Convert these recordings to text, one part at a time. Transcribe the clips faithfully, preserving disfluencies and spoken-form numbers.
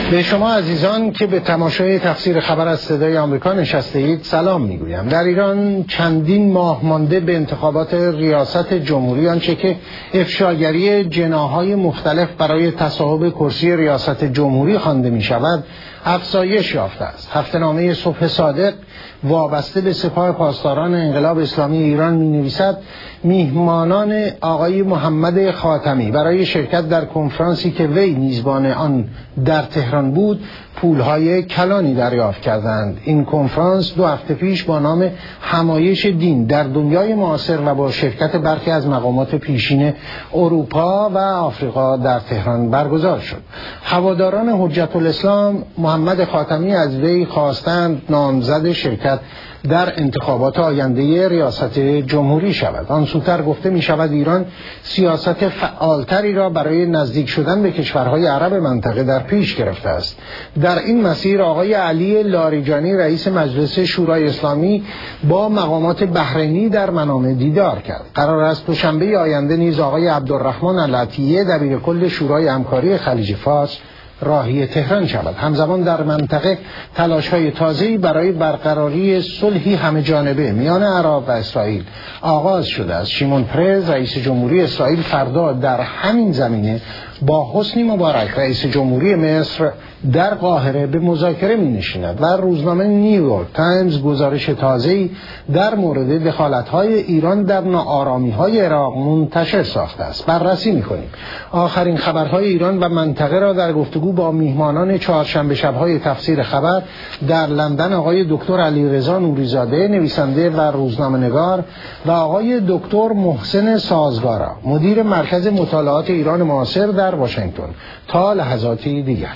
به شما عزیزان که به تماشای تفسیر خبر از صدای آمریکا نشسته اید سلام میگویم. در ایران چندین ماه مانده به انتخابات ریاست جمهوری، آنچه که افشاگری جناح‌های مختلف برای تصاحب کرسی ریاست جمهوری خوانده می شود، افزایش یافته است. هفته‌نامه صبح صادق وابسته به سپاه پاسداران انقلاب اسلامی ایران می نویسد میهمانان آقای محمد خاتمی برای شرکت در کنفرانسی که وی میزبان آن در تهران بود پولهای کلانی دریافت کردند. این کنفرانس دو هفته پیش با نام همایش دین در دنیای معاصر و با شرکت برخی از مقامات پیشین اروپا و آفریقا در تهران برگزار شد. هواداران حجت الاسلام محمد خاتمی از وی خواستند نامزد شرکت در انتخابات آینده ریاست جمهوری شود. آن سوتر گفته می شود ایران سیاست فعالتری را برای نزدیک شدن به کشورهای عرب منطقه در پیش گرفته است. در این مسیر آقای علی لاریجانی رئیس مجلس شورای اسلامی با مقامات بحرینی در منامه دیدار کرد. قرار است دوشنبه آینده نیز آقای عبدالرحمن العطیه دبیر کل شورای همکاری خلیج فارس راهی تهران شود. همزمان در منطقه تلاش‌های تازه‌ای برای برقراری صلحی همه جانبه میان عرب و اسرائیل آغاز شده است. شیمون پرز رئیس جمهوری اسرائیل فردا در همین زمینه با حسنی مبارک رئیس جمهوری مصر در قاهره به مذاکره می‌نشیند و روزنامه نیویورک تایمز گزارش تازه‌ای در مورد دخالت‌های ایران در ناآرامی‌های عراق منتشر ساخته است. بررسی می‌کنیم آخرین خبرهای ایران و منطقه را در گفتگو با میهمانان چهارشنبه شب‌های تفسیر خبر در لندن آقای دکتر علیرضا نوریزاده نویسنده و روزنامه‌نگار و آقای دکتر محسن سازگارا مدیر مرکز مطالعات ایران معاصر در واشنگتن. تا لحظاتی دیگر.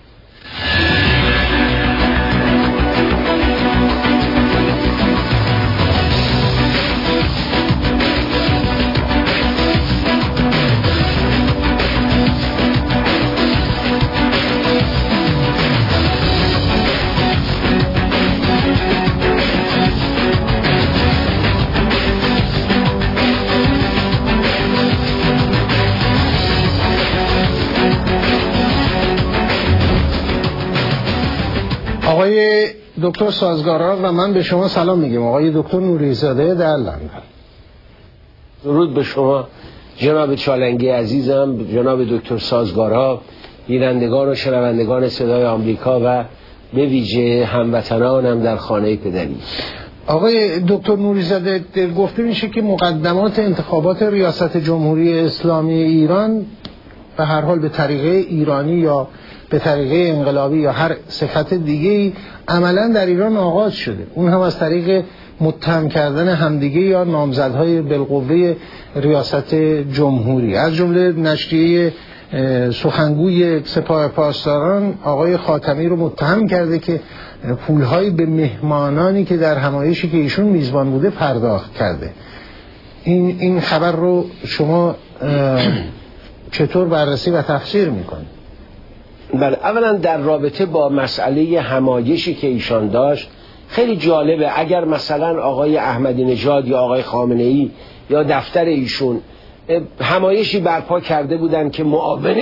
آقای دکتر سازگارا و من به شما سلام میگیم. آقای دکتر نوریزاده در لندن. درود به شما جناب چالنگی عزیزم، جناب دکتر سازگارا، بینندگان و شنوندگان صدای آمریکا و به ویژه هموطنانم در خانه پدری. آقای دکتر نوریزاده گفته میشه که مقدمات انتخابات ریاست جمهوری اسلامی ایران به هر حال به طریقه ایرانی یا به طریقه انقلابی یا هر صفت دیگه‌ای عملاً در ایران آغاز شده، اون هم از طریق متهم کردن همدیگه یا نامزدهای بالقوه ریاست جمهوری. از جمله نشریه سخنگوی سپاه پاسداران آقای خاتمی رو متهم کرده که پولهایی به مهمانانی که در همایشی که ایشون میزبان بوده پرداخت کرده. این این خبر رو شما چطور بررسی و تفسیر میکنید؟ بله، اولا در رابطه با مسئله همایشی که ایشان داشت خیلی جالبه. اگر مثلا آقای احمدی نژاد یا آقای خامنه‌ای یا دفتر ایشون همایشی برپا کرده بودن که معاون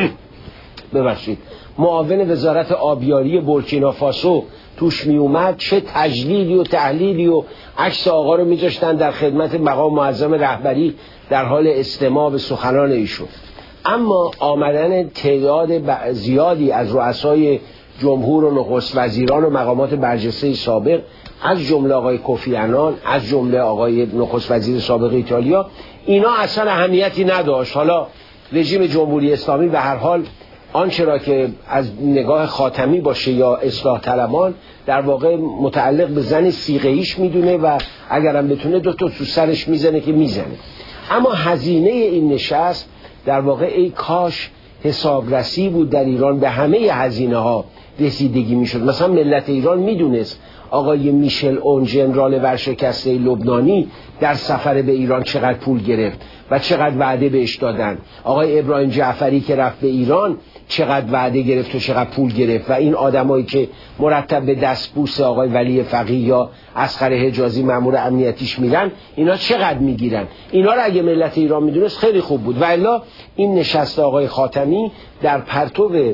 ببخشید معاون وزارت آبیاری بورکینافاسو توش می اومد، چه تجلیلی و تحلیلی و عکس آقا رو میذاشتن در خدمت مقام معظم رهبری در حال استماع به سخنان ایشون. اما آمدن تعداد زیادی از رؤسای جمهور و نخست وزیران و مقامات برجسته سابق، از جمله آقای کوفی عنان، از جمله آقای نخست وزیر سابق ایتالیا، اینا اصلا اهمیتی نداشت. حالا رژیم جمهوری اسلامی به هر حال آنچه را که از نگاه خاتمی باشه یا اصلاح طلبان در واقع متعلق به زن صیغه‌ایش میدونه و اگرم بتونه دو تا تو سرش میزنه که میزنه. اما هزینه این نشست در واقع ای کاش حسابرسی بود در ایران به همه هزینه ها رسیدگی میشد. مثلا ملت ایران میدونست آقای میشل اون ژنرال ورشکسته لبنانی در سفر به ایران چقدر پول گرفت و چقدر وعده بهش دادن. آقای ابراهیم جعفری که رفت به ایران چقدر وعده گرفت و چقدر پول گرفت و این آدمایی که مرتب به دستبوس آقای ولی فقیه یا اصغر حجازی مأمور امنیتیش میرن اینا چقدر میگیرن. اینا رو اگه ملت ایران میدونست خیلی خوب بود. و الا این نشست آقای خاتمی در پرتو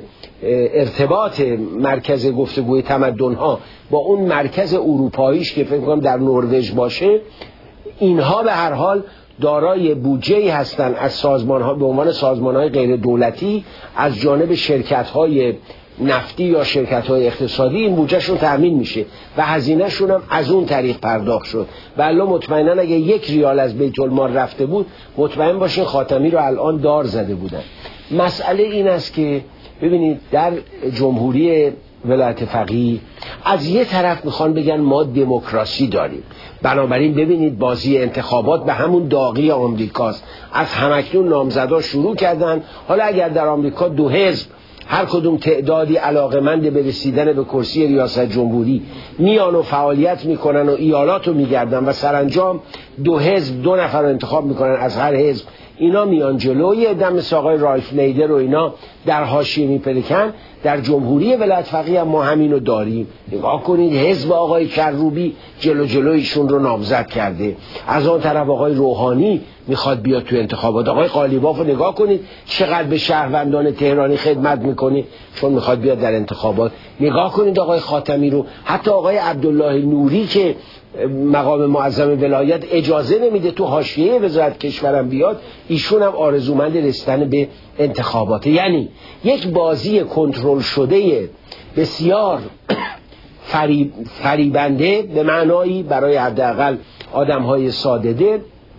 ارتباط مرکز گفتگوی تمدن‌ها با اون مرکز اروپاییش که فکر می‌کنم در نروژ باشه، اینها به هر حال دارای بودجه‌ای هستند از سازمان‌ها به عنوان سازمان‌های غیر دولتی از جانب شرکت‌های نفتی یا شرکت‌های اقتصادی این بودجهشون تأمین میشه و هزینه‌شون هم از اون طریق پرداخت شد. و الا مطمئناً اگه یک ریال از بیت المال رفته بود مطمئن باشین خاتمی رو الان دار زده بودن. مسئله این است که ببینید در جمهوری ولایت فقیه از یه طرف میخوان بگن ما دموکراسی داریم، بنابراین ببینید بازی انتخابات به همون داغی آمریکاست. از همکنون نامزدا شروع کردن. حالا اگر در آمریکا دو حزب هر کدوم تعدادی علاقمند به رسیدن به کرسی ریاست جمهوری میان و فعالیت میکنن و ایالات رو میگردن و سرانجام دو حزب دو نفر رو انتخاب میکنن از هر حزب، اینا میان جلوی دم آقای رالف نیدر و اینا در حاشیه میپلکن. در جمهوری ولایت فقیه هم ما همینو داریم. نگاه کنید حزب آقای کروبی جلو جلویشون رو نامزد کرده، از آن طرف آقای روحانی میخواد بیاد تو انتخابات. آقای قالیباف رو نگاه کنید چقدر به شهروندان تهرانی خدمت میکنه چون میخواد بیاد در انتخابات. نگاه کنید آقای خاتمی رو، حتی آقای عبدالله نوری که مقام معظم ولایت اجازه نمیده تو حاشیه وزارت کشورم بیاد، ایشون هم آرزومند رسیدن به انتخابات. یعنی یک بازی کنترل شده بسیار فریب، فریبنده به معنایی برای حداقل آدم‌های ساده دل،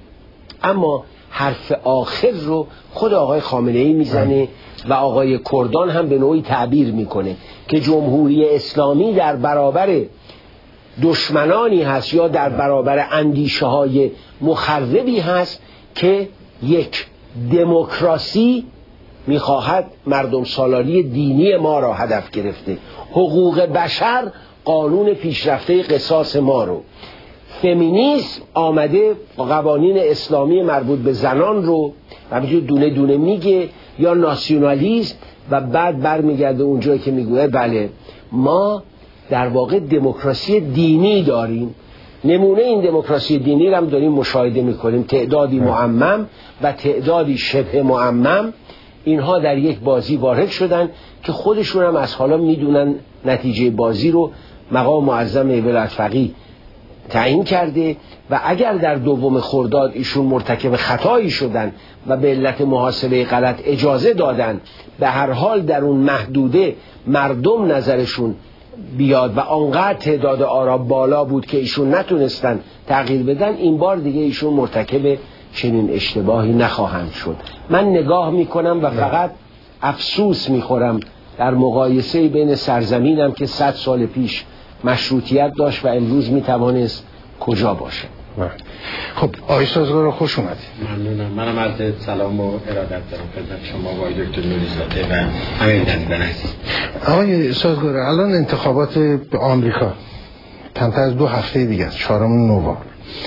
اما حرف آخر رو خود آقای خامنه‌ای میزنه و آقای کردان هم به نوعی تعبیر میکنه که جمهوری اسلامی در برابر دشمنانی هست یا در برابر اندیشه های مخربی هست که یک دموکراسی میخواهد مردم سالاری دینی ما را هدف گرفته، حقوق بشر قانون پیشرفته قصاص ما رو، فمینیسم آمده قوانین اسلامی مربوط به زنان رو و دونه دونه میگه، یا ناسیونالیسم و بعد برمیگرده اونجایی که میگوید بله ما در واقع دموکراسی دینی داریم. نمونه این دموکراسی دینی رو هم داریم مشاهده میکنیم، تعدادی معمم و تعدادی شبه معمم اینها در یک بازی وارد شدن که خودشون هم از حالا میدونن نتیجه بازی رو مقام معظم ولایت فقیه تعیین کرده و اگر در دوم خرداد ایشون مرتکب خطایی شدن و به علت محاسبه غلط اجازه دادن، به هر حال در اون محدوده مردم نظرشون بیاد و آنقدر تعداد آرا بالا بود که ایشون نتونستن تغییر بدن، این بار دیگه ایشون مرتکب چنین اشتباهی نخواهند شد. من نگاه میکنم و فقط افسوس میخورم در مقایسه بین سرزمینم که صد سال پیش مشروطیت داشت و امروز میتوانست کجا باشه. خب آقای سازگار خوش اومدید. ممنونم. منم عرض سلام و ارادت دارم خدمت شما و آقای دکتر نوری‌زاده و همه بینندگان عزیز. آقای سازگار الان انتخابات آمریکا کمتر از دو هفته دیگه است، چهارم نوامبر.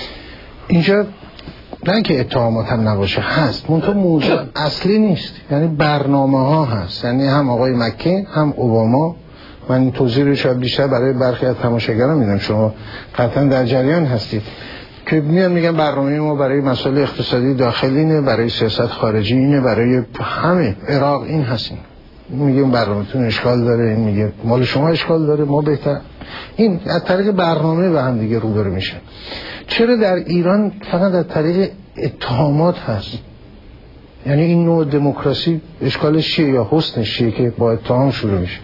اینجا نه که اتهامات هم نباشه، هست منتها موضوع اصلی نیست، یعنی برنامه ها هست، یعنی هم آقای مکین هم اوباما. من این توضیح رو شاید بیشتر برای برخی از تماشاگران میدم، شما قطعا در جریان هستید که میان میگن برنامه ما برای مسائل اقتصادی داخلی اینه، برای سیاست خارجی اینه، برای همه عراق این هستیم. میگیم برنامه‌تون اشکال داره، این میگه مال شما اشکال داره، ما بهتر. این از طریق برنامه به هم دیگه روبرو میشه. چرا در ایران فقط از طریق اتهامات هست؟ یعنی این نوع دموکراسی اشکالش چیه یا حسنش چیه که با اتهام شروع میشه؟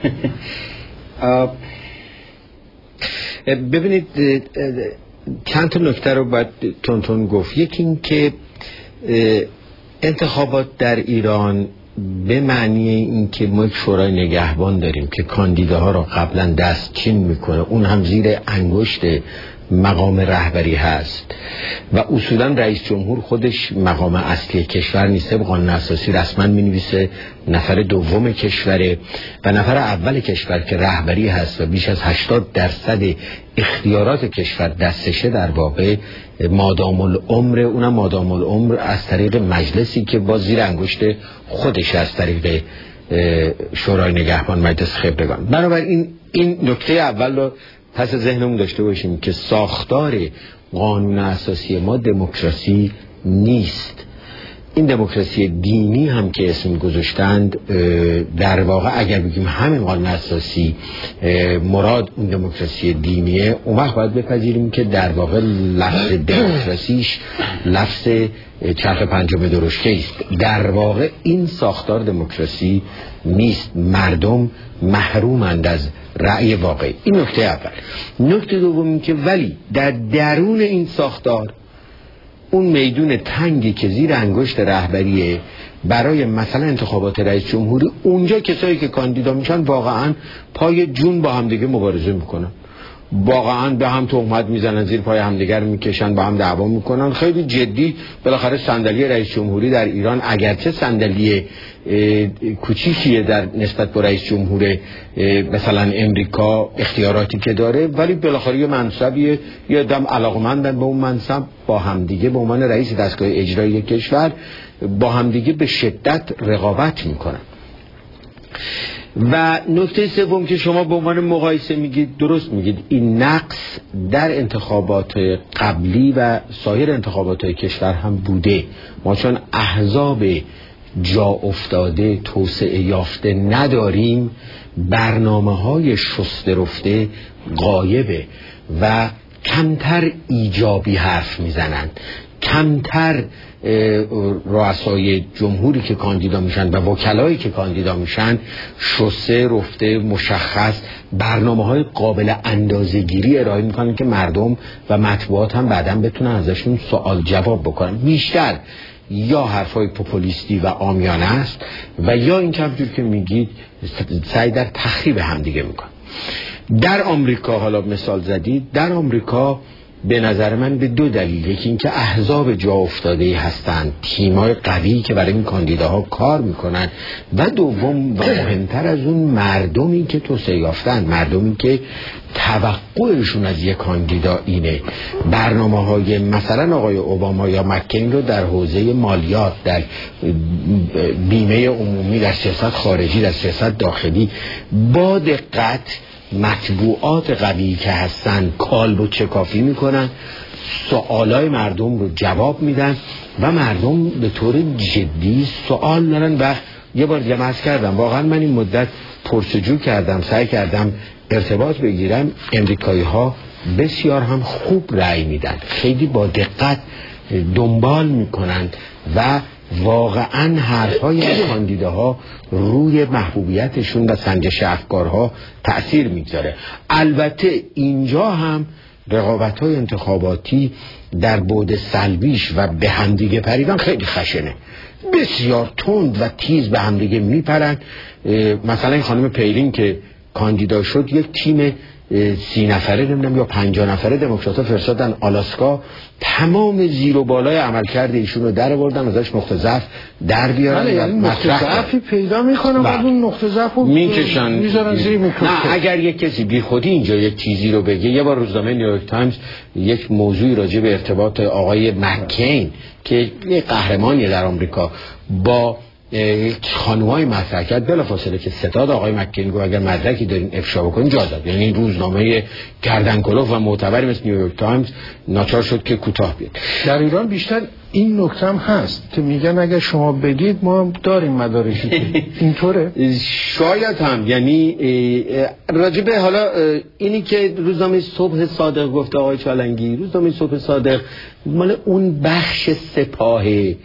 ببینید چند تا نکته رو باید تون تون گفت. یکی این که انتخابات در ایران به معنی این که ما یک شورای نگهبان داریم که کاندیداها رو قبلا دستچین میکنه، اون هم زیر انگشت مقام رهبری هست و اصولا رئیس جمهور خودش مقام اصلی کشور نیست. قانون اساسی رسما می‌نویسه نفر دوم کشوره و نفر اول کشور که رهبری هست و بیش از هشتاد درصد اختیارات کشور دستشه در واقع مادام العمر، اونم مادام العمر از طریق مجلسی که با زیر انگشت خودش از طریق شورای نگهبان مجلس خبرگان. بنابراین این نکته اول رو پس ذهنمون داشته باشیم که ساختار قانون اساسی ما دموکراسی نیست. این دموکراسی دینی هم که اسم گذاشتند در واقع اگر بگیم همین قانون اساسی مراد اون دموکراسی دینیه، اون وقت باید بپذیریم که در واقع لفظ دموکراسیش لفظ چرخ پنجم درشکه است. در واقع این ساختار دموکراسی نیست. مردم محرومند از رأی واقعی. این نکته اول. نکته دوم این که ولی در درون این ساختار اون میدون تنگی که زیر انگشت رهبریه برای مثلا انتخابات رئیس جمهوری، اونجا کسایی که کاندیدا میشن واقعا پای جون با همدیگه مبارزه میکنن، واقعا به هم تهمت میزنن، زیر پای همدیگر میکشن، با هم دعوا میکنن خیلی جدی. بالاخره صندلی رئیس جمهوری در ایران اگرچه صندلی کوچیکیه در نسبت با رئیس جمهور مثلا امریکا اختیاراتی که داره، ولی بالاخره یه منصبیه، یه دم علاقمندن به اون منصب، با همدیگه به عنوان رئیس دستگاه اجرایی کشور با همدیگه به شدت رقابت میکنن. و نکته سوم که شما به عنوان مقایسه میگید، درست میگید، این نقص در انتخابات قبلی و سایر انتخابات کشور هم بوده. ما چون احزاب جا افتاده توسعه یافته نداریم، برنامه های شسته رفته غایبه و کمتر ایجابی حرف میزنند، کمتر رؤسای جمهوری که کاندیدا میشن و وکلایی که کاندیدا میشن شسته رفته مشخص برنامه‌های قابل اندازه‌گیری ارائه میکنن که مردم و مطبوعات هم بعداً بتونن ازشون سوال جواب بکنن. بیشتر یا حرفای پوپولیستی و عامیانه است و یا این که همونجور که میگید سعی در تخریب همدیگه میکنن. در آمریکا حالا مثال زدید، در آمریکا به نظر من به دو دلیل، یکی این که احزاب جا افتاده هستند، تیمای قوی که برای این کاندیداها کار میکنن، و دوم و مهمتر از اون مردمی که توسعه یافتن، مردمی که توقعشون از یک کاندیدا اینه برنامه های مثلا آقای اوباما یا مکین رو در حوزه مالیات، در بیمه عمومی، در سیاست خارجی، در سیاست داخلی با دقت مطبوعات قوی که هستن کالب و چکافی میکنن، سوالای مردم رو جواب میدن و مردم به طور جدی سوال دارن. و یه بار دیگه عرض کردم واقعا من این مدت پرسجو کردم، سعی کردم ارتباط بگیرم، امریکایی ها بسیار هم خوب رأی میدن، خیلی با دقت دنبال میکنن و واقعا حرفای این کاندیداها روی محبوبیتشون و سنجش افکارها تأثیر میگذاره. البته اینجا هم رقابت‌های انتخاباتی در بعد سلبیش و به همدیگه پریدن خیلی خشنه، بسیار تند و تیز به همدیگه میپرن. مثلا این خانم پیلین که کاندیدا شد یک تیم سی نفره نمیدونم یا پنجاه نفره دموکرات‌ها فرستادن آلاسکا، تمام زیر و بالای عملکرد ایشون رو در آوردن، ازش نقطه ضعف در بیارن، یعنی نقطه ضعفی پیدا میکنن و اون نقطه ضعف رو میکشن میذارن زیر میکروسکوپ. نه اگر یک کسی بی خودی اینجا یک چیزی رو بگه، یه بار روزنامه نیویورک تایمز یک موضوعی راجع به ارتباط آقای مکین که یک قهرمانی در آمریکا با خانومای مطرح کرد، بلافاصله که ستاد آقای مکین گفت اگر مدرکی دارین افشا بکنین جا داد. یعنی این روزنامه گردنکلوف و معتبری مثل نیویورک تایمز ناچار شد که کوتاه بیاد. در ایران بیشتر این نکته هم هست که میگن اگر شما بگید ما داریم مدارکی. اینطوره؟ شاید هم، یعنی راجبه حالا اینی که روزنامه صبح صادق گفته آقای چالنگی، روزنامه صبح صادق مال اون بخش سپاهه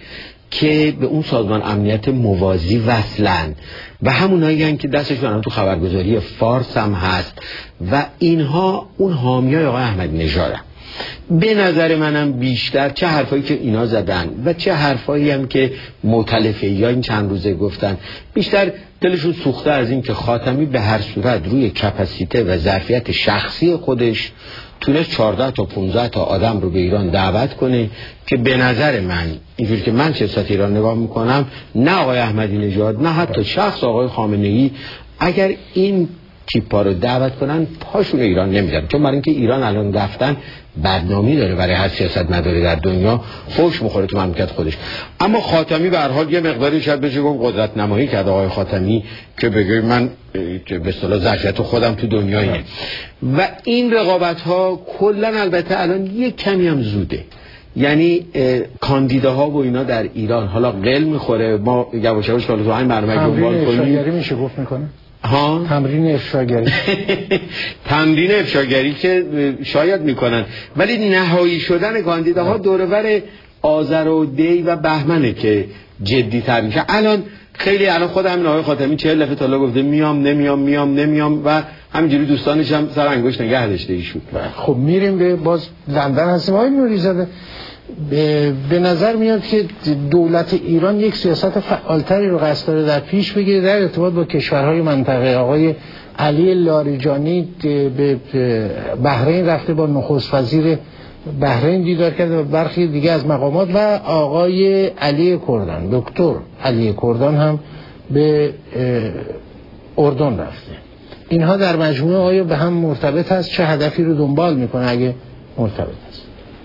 که به اون سازمان امنیت موازی وصلن و همونایی هستن که دستشون هم تو خبرگزاری فارس هم هست و اینها اون حامیای آقای احمدی نژادن. به نظر منم بیشتر چه حرفایی که اینا زدن و چه حرفایی هم که مؤتلفه‌ای ها این چند روزه گفتن، بیشتر دلشون سوخته از این که خاتمی به هر صورت روی کپاسیته و ظرفیت شخصی خودش تونست چهارده تا پانزده تا آدم رو به ایران دعوت کنه که به نظر من اینجوری که من سیاست ایران نگاه میکنم، نه آقای احمدی نژاد نه حتی شخص آقای خامنه ای اگر این تیپا رو دعوت کنن پاشون ایران نمیذارن، چون برای اینکه ایران الان رفتن بدنامی داره برای هر سیاست مداری در دنیا، فوش میخوره تو مملکت خودش. اما خاتمی به هر حال یه مقداری شاید بشه گفت قدرت نمایی کرد آقای خاتمی که بگه من به اصطلاح ظرفیت خودم تو دنیا اینه. و این رقابت ها کلا البته الان یک کمی هم زوده، یعنی کاندیداها و اینا در ایران حالا قل میخوره، ما یواش یواش حالا تو همین برنامه دنبال کنیم. میشه گفت میکنه ها تمرین افشاگری تمرین افشاگری که شاید میکنن، ولی نهایی شدن کاندیداها دورور آذر و دی و بهمنه که جدی تر میشه. الان خیلی الان خود همین آقای خاتمی چهل دفعه تا گفته میام نمیام میام نمیام و همینجوری دوستانش هم سر انگشت نگه داشته ایشون. خب میریم به باز لندن هستیم. آقای نوری‌زاده، به, به نظر میاد که دولت ایران یک سیاست فعالتری رو قصد داره در پیش بگیره در ارتباط با کشورهای منطقه. آقای علی لاریجانی به بحرین رفته، با نخست وزیر بحرین دیدار کرده و برخی دیگه از مقامات، و آقای علی کردان، دکتر علی کردان هم به اردن رفته. اینها در مجموعه آیا به هم مرتبط هست؟ چه هدفی رو دنبال میکنه اگه مرتبط هست؟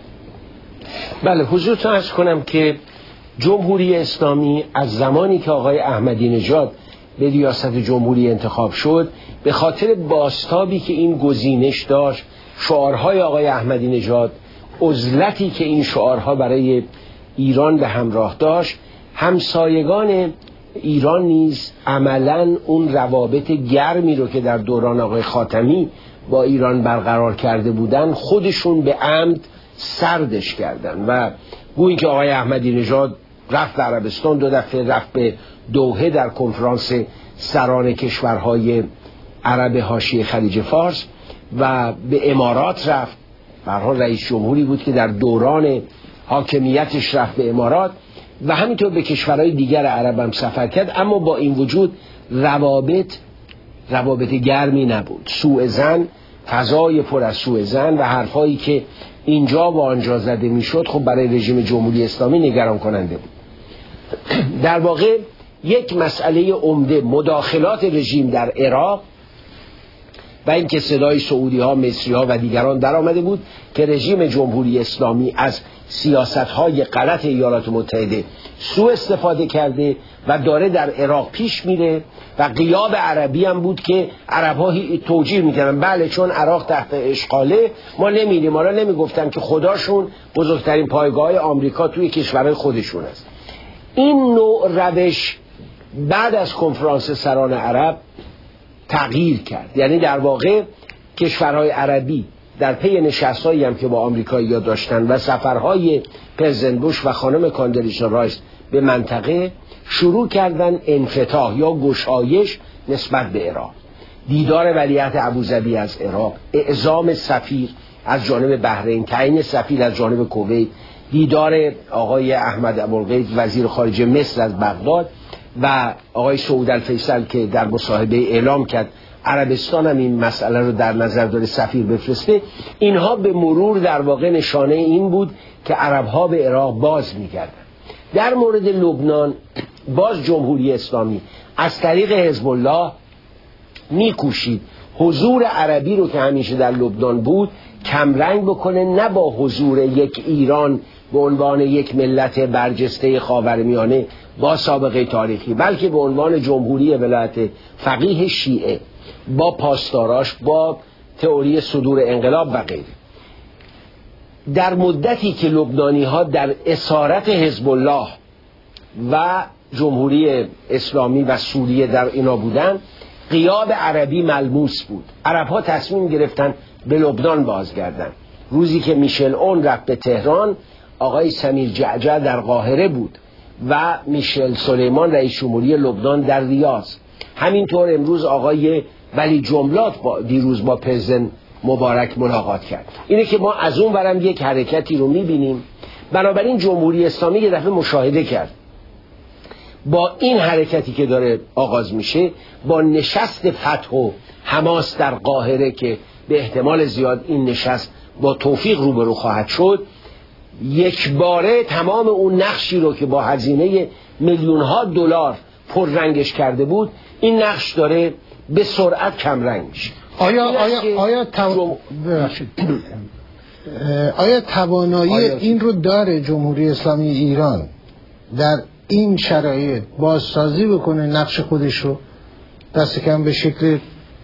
بله، حضورتون عرض کنم که جمهوری اسلامی از زمانی که آقای احمدی نژاد به ریاست جمهوری انتخاب شد، به خاطر بازتابی که این گزینش داشت، شعارهای آقای احمدی نژاد، عزلتی که این شعارها برای ایران به همراه داشت، همسایگان ایران نیز عملاً اون روابط گرمی رو که در دوران آقای خاتمی با ایران برقرار کرده بودن خودشون به عمد سردش کردن و گویی که آقای احمدی نژاد رفت به عربستان، دو دفعه رفت به دوحه در کنفرانس سران کشورهای عرب حاشیه خلیج فارس و به امارات رفت. به هر حال رئیس جمهوری بود که در دوران حاکمیتش رفت به امارات و همینطور به کشورهای دیگر عرب هم سفر کرد. اما با این وجود روابط روابط گرمی نبود، سوء ظن، فضای پر از سوء ظن و حرفایی که اینجا و آنجا زده میشد خب برای رژیم جمهوری اسلامی نگران کننده بود. در واقع یک مسئله عمده مداخلات رژیم در عراق و اینکه صدای سعودی ها، مصری ها و دیگران در آمده بود که رژیم جمهوری اسلامی از سیاست های غلط ایالات متحده سوء استفاده کرده و داره در عراق پیش میره و غیاب عربی هم بود که عرب ها توجیه میکردن بله چون عراق تحت اشغاله ما نمیریم، ما را نمیگفتن که خداشون بزرگترین پایگاه آمریکا توی کشورهای خودشون است. این نوع روش بعد از کنفرانس سران عرب تغییر کرد، یعنی در واقع کشورهای عربی در پی نشستایی هم که با آمریکایی‌ها داشتن و سفرهای پرزیدنت بوش و خانم کاندلیسا رایس به منطقه شروع کردن انفتاح یا گشایش نسبت به عراق. دیدار ولیعهد ابوظبی از عراق، اعزام سفیر از جانب بحرین، تعیین سفیر از جانب کویت، دیدار آقای احمد ابوالغیث وزیر خارجه مصر از بغداد و آقای سعود الفیصل که در مصاحبه اعلام کرد عربستان هم این مسئله رو در نظر داره سفیر بفرسته. اینها به مرور در واقع نشانه این بود که عربها به عراق باز می‌گردن. در مورد لبنان باز جمهوری اسلامی از طریق حزب الله می‌کوشید حضور عربی رو که همیشه در لبنان بود کمرنگ بکنه، نه با حضور یک ایران به عنوان یک ملت برجسته خاورمیانه با سابقه تاریخی، بلکه به عنوان جمهوری ولایت فقیه شیعه با پاسداراش، با تئوری صدور انقلاب و غیره. در مدتی که لبنانی ها در اسارت حزب الله و جمهوری اسلامی و سوریه در اینا بودن، غیاب عربی ملموس بود. عرب ها تصمیم گرفتن به لبنان بازگردن. روزی که میشل اون رفت به تهران، آقای سمیر جعجع در قاهره بود و میشل سلیمان رئیس جمهوری لبنان در ریاض. همینطور امروز آقای ولی جملات با دیروز با پرزیدنت مبارک ملاقات کرد. اینه که ما از اون ورم یک حرکتی رو میبینیم. بنابراین جمهوری اسلامی یه دفعه مشاهده کرد با این حرکتی که داره آغاز میشه، با نشست فتح و حماس در قاهره که به احتمال زیاد این نشست با توفیق روبرو خواهد شد، یک باره تمام اون نقشی رو که با هزینه میلیون ها دلار پررنگش کرده بود، این نقش داره به سرعت کمرنگ میشه. آیا آیا آیا تو... آیا توانایی آیا این رو داره جمهوری اسلامی ایران در این شرایط بازسازی بکنه نقش خودش رو، دست کم به شکل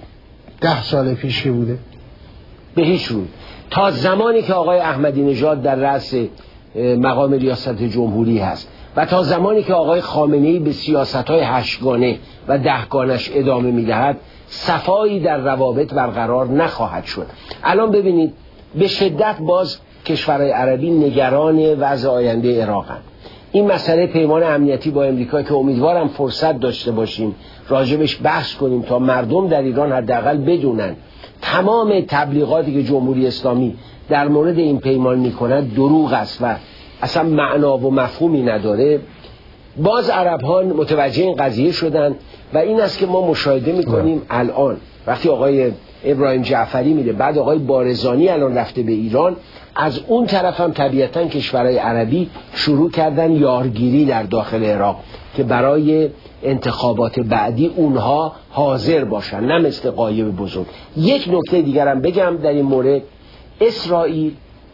ده سال پیش که بوده؟ به هیچ روی. تا زمانی که آقای احمدی نژاد در رأس مقام ریاست جمهوری هست و تا زمانی که آقای خامنه‌ای به سیاست‌های هشتگانه و دهگانش ادامه می‌دهد، صفایی در روابط برقرار نخواهد شد. الان ببینید به شدت باز کشورهای عربی نگران وضع آینده عراقند. این مسئله پیمان امنیتی با امریکا که امیدوارم فرصت داشته باشیم راجبش بحث کنیم تا مردم در ایران حداقل بدونن تمام تبلیغاتی که جمهوری اسلامی در مورد این پیمان می‌کند دروغ است و اصلا معنا و مفهومی نداره. باز عرب ها متوجه این قضیه شدن و این است که ما مشاهده میکنیم الان وقتی آقای ابراهیم جعفری میره، بعد آقای بارزانی الان رفته به ایران، از اون طرف هم طبیعتا کشورهای عربی شروع کردن یارگیری در داخل عراق که برای انتخابات بعدی اونها حاضر باشن، نه مثل غایب بزرگ. یک نکته دیگرم بگم در این مورد، اسرائیل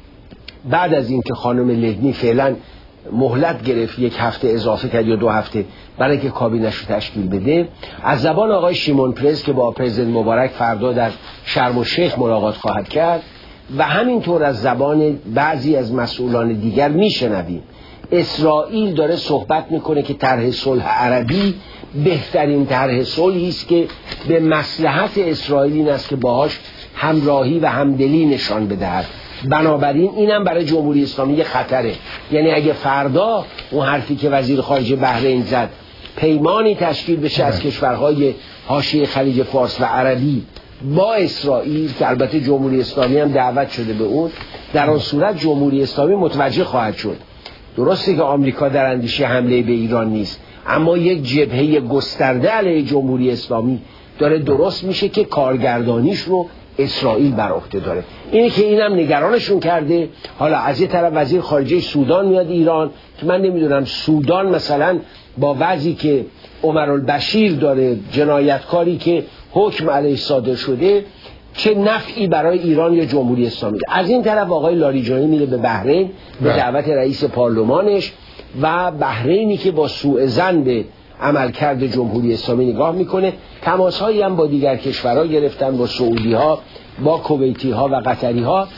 بعد از اینکه خانم لهنی فعلا مهلت گرفت، یک هفته اضافه کرد یا دو هفته برای اینکه کابینش رو تشکیل بده، از زبان آقای شیمون پرس که با پرزیدنت مبارک فردا در شرم الشیخ ملاقات خواهد کرد و همینطور از زبان بعضی از مسئولان دیگر میشنویم اسرائیل داره صحبت میکنه که طرح صلح عربی بهترین طرح صلحی است که به مصلحت اسرائیل این است که باهاش همراهی و همدلی نشان بدهد. بنابراین اینم برای جمهوری اسلامی خطره. یعنی اگه فردا اون حرفی که وزیر خارجه بحرین زد پیمانی تشکیل بشه از کشورهای حاشیه خلیج فارس و عربی با اسرائیل که البته جمهوری اسلامی هم دعوت شده به اون، در آن صورت جمهوری اسلامی متوجه خواهد شد درسته که آمریکا در اندیشه حمله به ایران نیست، اما یک جبهه گسترده علیه جمهوری اسلامی داره درست میشه که کارگردانیش رو اسرائیل بر عهده داره. اینه که اینم نگرانشون کرده. حالا از یه طرف وزیر خارجه سودان میاد ایران که من نمیدونم سودان مثلا با وضعی که عمرالبشیر داره، جنایتکاری که حکم علیه صادر شده، چه نفعی برای ایران یا جمهوری اسلامی. از این طرف آقای لاریجانی میره به بحرین به دعوت رئیس پارلمانش و بحرینی که با سوء ظن به عملکرد جمهوری اسلامی نگاه میکنه. تماسهایی هم با دیگر کشورها گرفتن، با سعودی ها، با کویتی ها و قطری ها.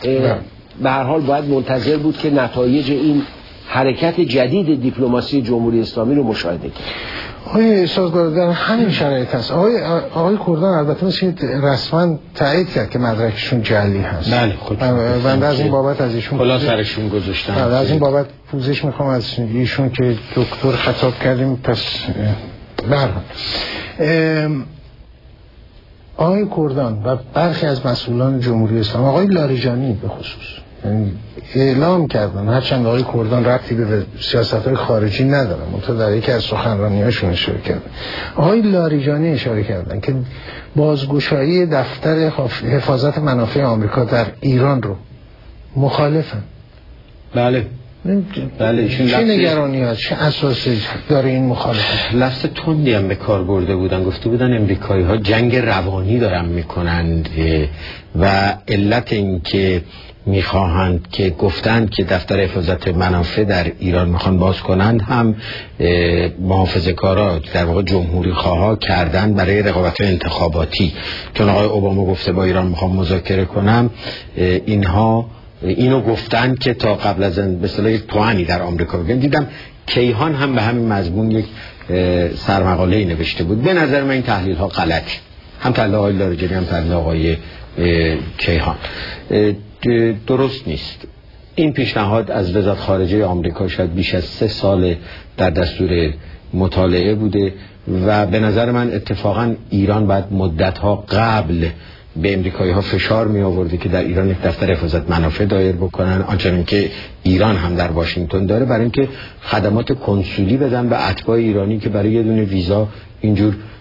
به هر حال باید منتظر بود که نتایج این حرکت جدید دیپلماسی جمهوری اسلامی رو مشاهده کرد. آقای استاد در همین شرایط هست آقای آقای کردان البته مثل رسما تایید کرد که مدرکشون جعلی هست. بله خود بنده از این بابت از ایشون کلا سرشون گذاشتن. از این بابت پوزش میخوام از ایشون که دکتر خطاب کردیم. پس برام آقای کردان و برخی از مسئولان جمهوری اسلامی، آقای لاریجانی به خصوص اعلام کردن، هرچند آقای کردان ربطی به سیاست‌های خارجی ندارن، منتها در یکی از سخنرانی‌هاشون اشاره کردن، آقای لاریجانی اشاره کردن که بازگشایی دفتر حفاظت منافع آمریکا در ایران رو مخالفن. بله بله ایشون چه نگرانی هست، چه اساسی داره این مخالفت؟ لفظ تندی هم به کار برده بودن، گفته بودن امریکایی ها جنگ روانی دارن میکنند و علت این که میخواهند که گفتند که دفتر حفاظت منافع در ایران میخوان باز کنند هم محافظه کارا در واقع جمهوری خواها کردن برای رقابت انتخاباتی. چون آقای اوباما گفته با ایران میخوام مذاکره کنم، اینها اینو گفتن که تا قبل از به اصطلاح یک پوانی در آمریکا بگن. دیدم کیهان هم به همین مضمون یک سرمقاله نوشته بود. به نظر من این تحلیل ها غلط، هم تحلیل آقای لاریجانی هم تحلیل آقای کیهان درست نیست. این پیشنهاد از وزارت خارجه آمریکا شاید بیش از سه سال در دستور مطالعه بوده و به نظر من اتفاقا ایران باید مدت‌ها قبل به امریکایی ها فشار می آورده که در ایران یک دفتر حفاظت منافع دایر بکنن، آنچنان که ایران هم در واشنگتن داره، برای اینکه خدمات کنسولی بدن به اتباع ایرانی که برای یه دونه ویزا اینجور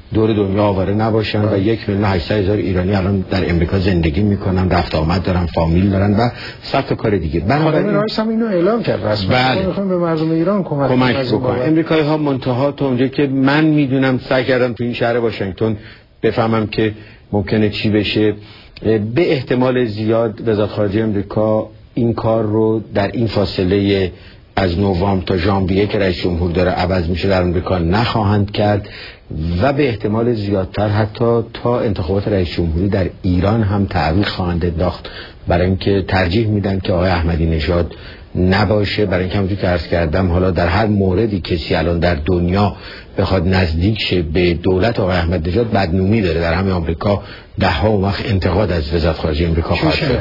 دور دنیا آواره نباشن و یک میلیون و هشتصد هزار ایرانی الان در امریکا زندگی میکنن، رفت آمد دارن، فامیل دارن و صد تا کار دیگه. بنابراین رئیس هم اینو اعلام کرد رسما بله. میخوام به مردم ایران کمک کمک بکنن. امریکایی ها منتها تا اونجا که من میدونم سعی کردم تو این شهر واشنگتن بفهمم که ممکنه چی بشه. به احتمال زیاد وزارت خارجه امریکا این کار رو در این فاصله از نوامبر تا ژانویه که رئیس جمهور داره عوض میشه در امریکا نخواهند کرد و به احتمال زیادتر حتی تا انتخابات رئیس جمهوری در ایران هم تعویق خواهند انداخت، برای اینکه ترجیح میدن که آقای احمدی نژاد نباشه. برای اینکه همونجوری که عرض کردم حالا در هر موردی کسی الان در دنیا بخواد نزدیک شه به دولت آقای احمدی نژاد بدنومی داره. در همین آمریکا ده ها وقت انتقاد از وزارت خارجه امریکا خواهد شد.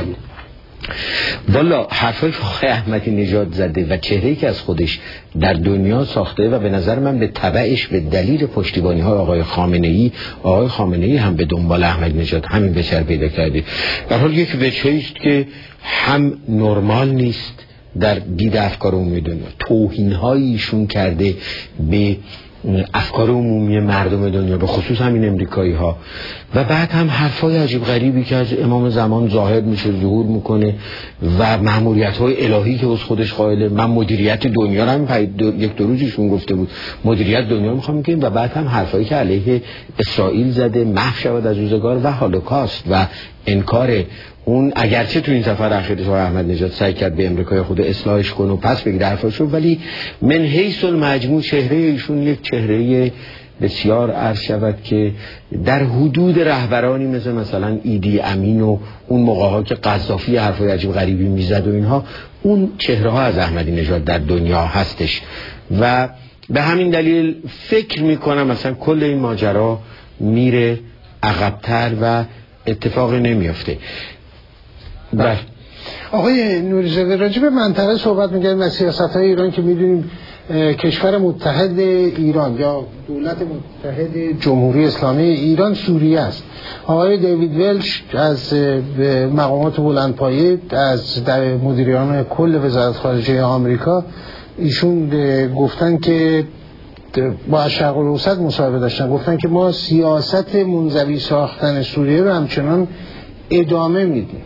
والا حرفای آقای احمدی نژاد زده و چهره‌ای که از خودش در دنیا ساخته و به نظر من به تبعش به دلیل پشتیبانی های آقای خامنه‌ای آقای خامنه‌ای هم به دنبال احمدی نژاد همین بشر پیدا کرده. در حال یک وجهی است که هم نرمال نیست در دید افکار عمومی دنیا، توهین‌هایی ایشون کرده به افکار عمومی مردم دنیا به خصوص همین امریکایی ها و بعد هم حرفای عجیب غریبی که از امام زمان ظاهر میشه ظهور میکنه و مأموریت های الهی که از خودش قائله. من مدیریت دنیا رو هم یک دو روزشون گفته بود مدیریت دنیا میخوام میکنیم و بعد هم حرفایی که علیه اسرائیل زده محو شود از روزگار و هولوکاست و انکار اون. اگرچه تو این سفر اخیرش آقای احمد نژاد سعی کرد به امریکای خود اصلاحش کنه و پس بگیره حرفاشو، ولی من حیث المجموع چهره ایشون یک چهره بسیار عرض شود که در حدود رهبرانی مثل مثلا ایدی امین و اون موقع ها که قذافی حرفای عجیب غریبی میزد و اینها، اون چهره ها از احمدی نژاد در دنیا هستش و به همین دلیل فکر میکنم مثلا کل این ماجرا میره عقب‌تر و اتفاقی نمیافته. بله. آقای نوری‌زاده راجع به منطقه صحبت می‌کردیم و سیاست‌های ایران که می‌دونیم کشور متحد ایران یا دولت متحد جمهوری اسلامی ایران سوریه است. آقای دیوید ولش از مقامات بلندپایه از مدیران کل وزارت خارجه آمریکا ایشون گفتن که با شرق الاوسط مصاحبه داشتن، گفتن که ما سیاست منزوی ساختن سوریه رو همچنان ادامه میدیم.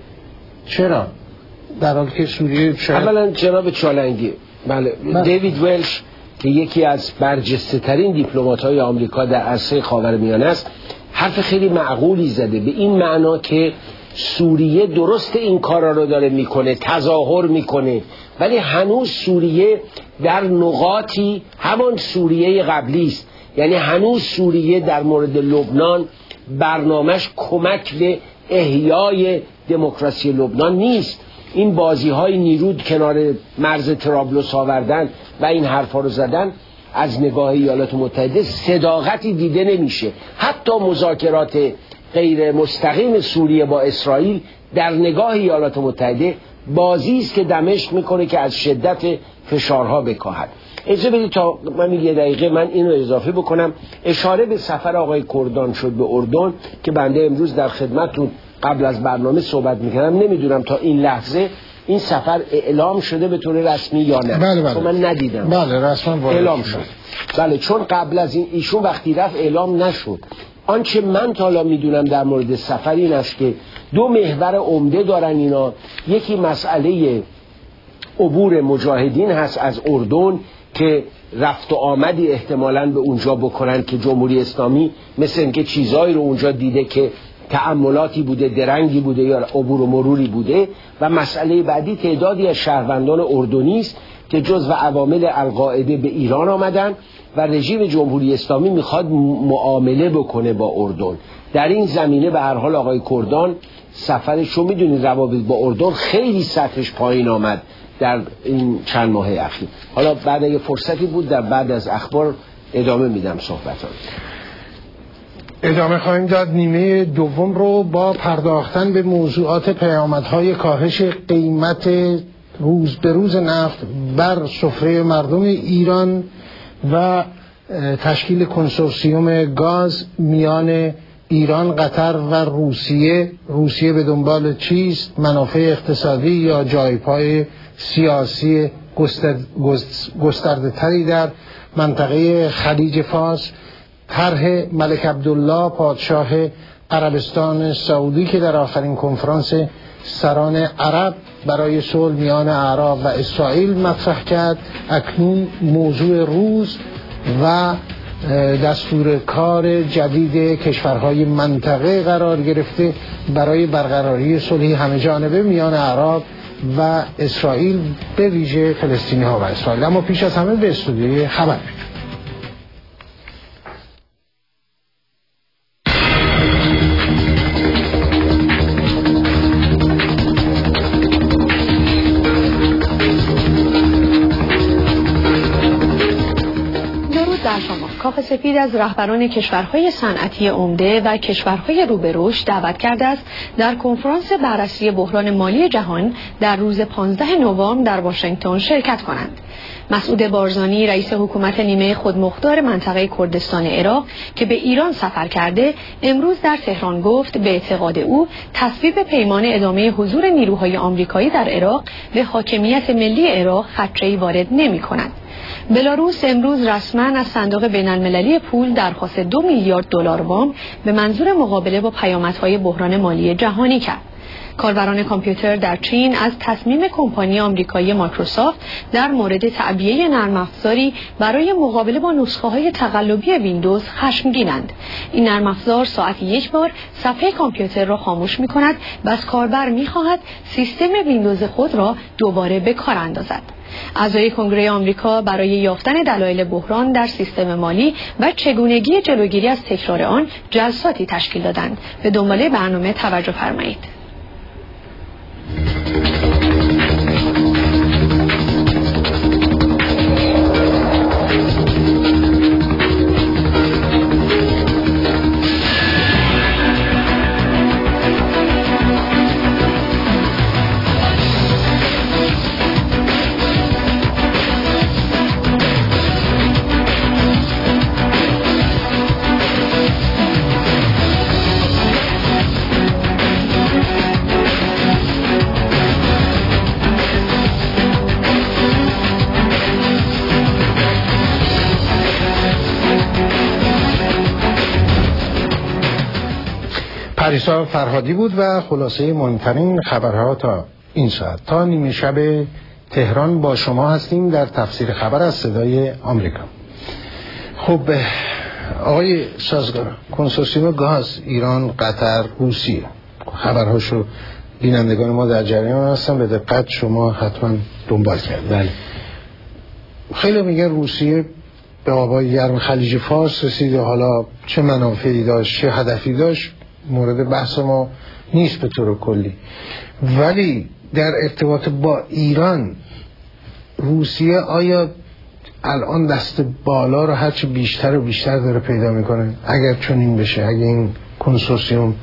چرا؟ در حالی که سوریه شاید... اولا جناب چالنگی بله من... دیوید ولش که یکی از برجسته ترین دیپلمات‌های آمریکا در عرصه خاورمیانه است حرف خیلی معقولی زده به این معنا که سوریه درست این کارا رو داره میکنه، تظاهر میکنه، ولی هنوز سوریه در نقاطی همان سوریه قبلی است. یعنی هنوز سوریه در مورد لبنان برنامهش کمک به احیای دموکراسی لبنان نیست. این بازی های نیرود کنار مرز طرابلس آوردن و این حرفا رو زدن از نگاه ایالات متحده صداقتی دیده نمیشه. حتی مذاکرات غیر مستقیم سوریه با اسرائیل در نگاه ایالات متحده بازی است که دمشق میکنه که از شدت فشارها بکاهد. اجازه بدید تا من یه دقیقه من اینو اضافه بکنم. اشاره به سفر آقای کردان شد به اردن که بنده امروز در خدمتتون قبل از برنامه صحبت میکردم. نمیدونم تا این لحظه این سفر اعلام شده به طور رسمی یا نه. بله بله. من ندیدم. بله رسما اعلام شد. بله چون قبل از این ایشون وقتی رفت اعلام نشد. آنچه من تا حالا میدونم در مورد سفر این است که دو محور عمده دارن اینا. یکی مسئله عبور مجاهدین هست از اردن که رفت و آمدی احتمالاً به اونجا بکنن که جمهوری اسلامی مثل اینکه چیزایی رو اونجا دیده که تأملاتی بوده، درنگی بوده یا عبور و مروری بوده. و مسئله بعدی تعدادی از شهروندان اردنی است که جزو عوامل القاعده به ایران آمدن و رژیم جمهوری اسلامی میخواد معامله بکنه با اردن. در این زمینه به هر حال آقای کردان سفرش رو میدونید روابط با اردن خیلی سطحش پایین آمد در این چند ماه اخیر. حالا بعد اگه فرصتی بود در بعد از اخبار ادامه میدم صحبتان. ادامه خواهیم داد. نیمه دوم رو با پرداختن به موضوعات پیامدهای کاهش قیمت روز به روز نفت بر سفره مردم ایران و تشکیل کنسورسیوم گاز میان ایران، قطر و روسیه. روسیه به دنبال چیست؟ منافع اقتصادی یا جایپای سیاسی گسترده تری در منطقه خلیج فارس؟ طرح ملک عبدالله پادشاه عربستان سعودی که در آخرین کنفرانس سران عرب برای صلح میان اعراب و اسرائیل مطرح کرد، اکنون موضوع روز و دستور کار جدید کشورهای منطقه قرار گرفته برای برقراری صلحی همه جانبه میان اعراب و اسرائیل، به ویژه فلسطینی ها و اسرائیل. اما پیش از همه به استودیوی خبر. کاخ سفید از رهبران کشورهای صنعتی عمده و کشورهای رو به رشد دعوت کرده است در کنفرانس بررسی بحران مالی جهان در روز پانزدهم نوامبر در واشنگتن شرکت کنند. مسعود بارزانی رئیس حکومت نیمه خودمختار منطقه کردستان عراق که به ایران سفر کرده، امروز در تهران گفت به اعتقاد او تصویب پیمان ادامه حضور نیروهای آمریکایی در عراق به حاکمیت ملی عراق خدشه‌ای وارد نمی‌کند. بلاروس امروز رسما از صندوق بین‌المللی پول درخواست دو میلیارد دلار وام به منظور مقابله با پیامدهای بحران مالی جهانی کرد. کاربران کامپیوتر در چین از تصمیم کمپانی آمریکایی مایکروسافت در مورد تعبیه نرم افزاری برای مقابله با نسخه‌های تقلبی ویندوز خشمگینند. این نرم افزار ساعتی یک بار صفحه کامپیوتر را خاموش می‌کند و از کاربر می‌خواهد سیستم ویندوز خود را دوباره به کار اندازد. اعضای کنگره آمریکا برای یافتن دلایل بحران در سیستم مالی و چگونگی جلوگیری از تکرار آن جلساتی تشکیل دادند. به دنباله برنامه توجه فرمایید. پریسا فرهادی بود و خلاصه مهمترین خبرها تا این ساعت. تا نیمه شب تهران با شما هستیم در تفسیر خبر از صدای آمریکا. خب آقای سازگار، کنسورسیوم گاز ایران، قطر، روسیه، خبرهاشو بینندگان ما در جریان هستن، به دقت شما حتما دنبال کردید. بله. خیلی میگن روسیه به آبای گرم خلیج فارس رسید، حالا چه منافعی داشت چه هدفی داشت مورد بحث ما نیست به طور کلی، ولی در ارتباط با ایران روسیه آیا الان دست بالا رو هرچی بیشتر و بیشتر داره پیدا میکنه؟ اگر چنین بشه، اگر این کنسورسیوم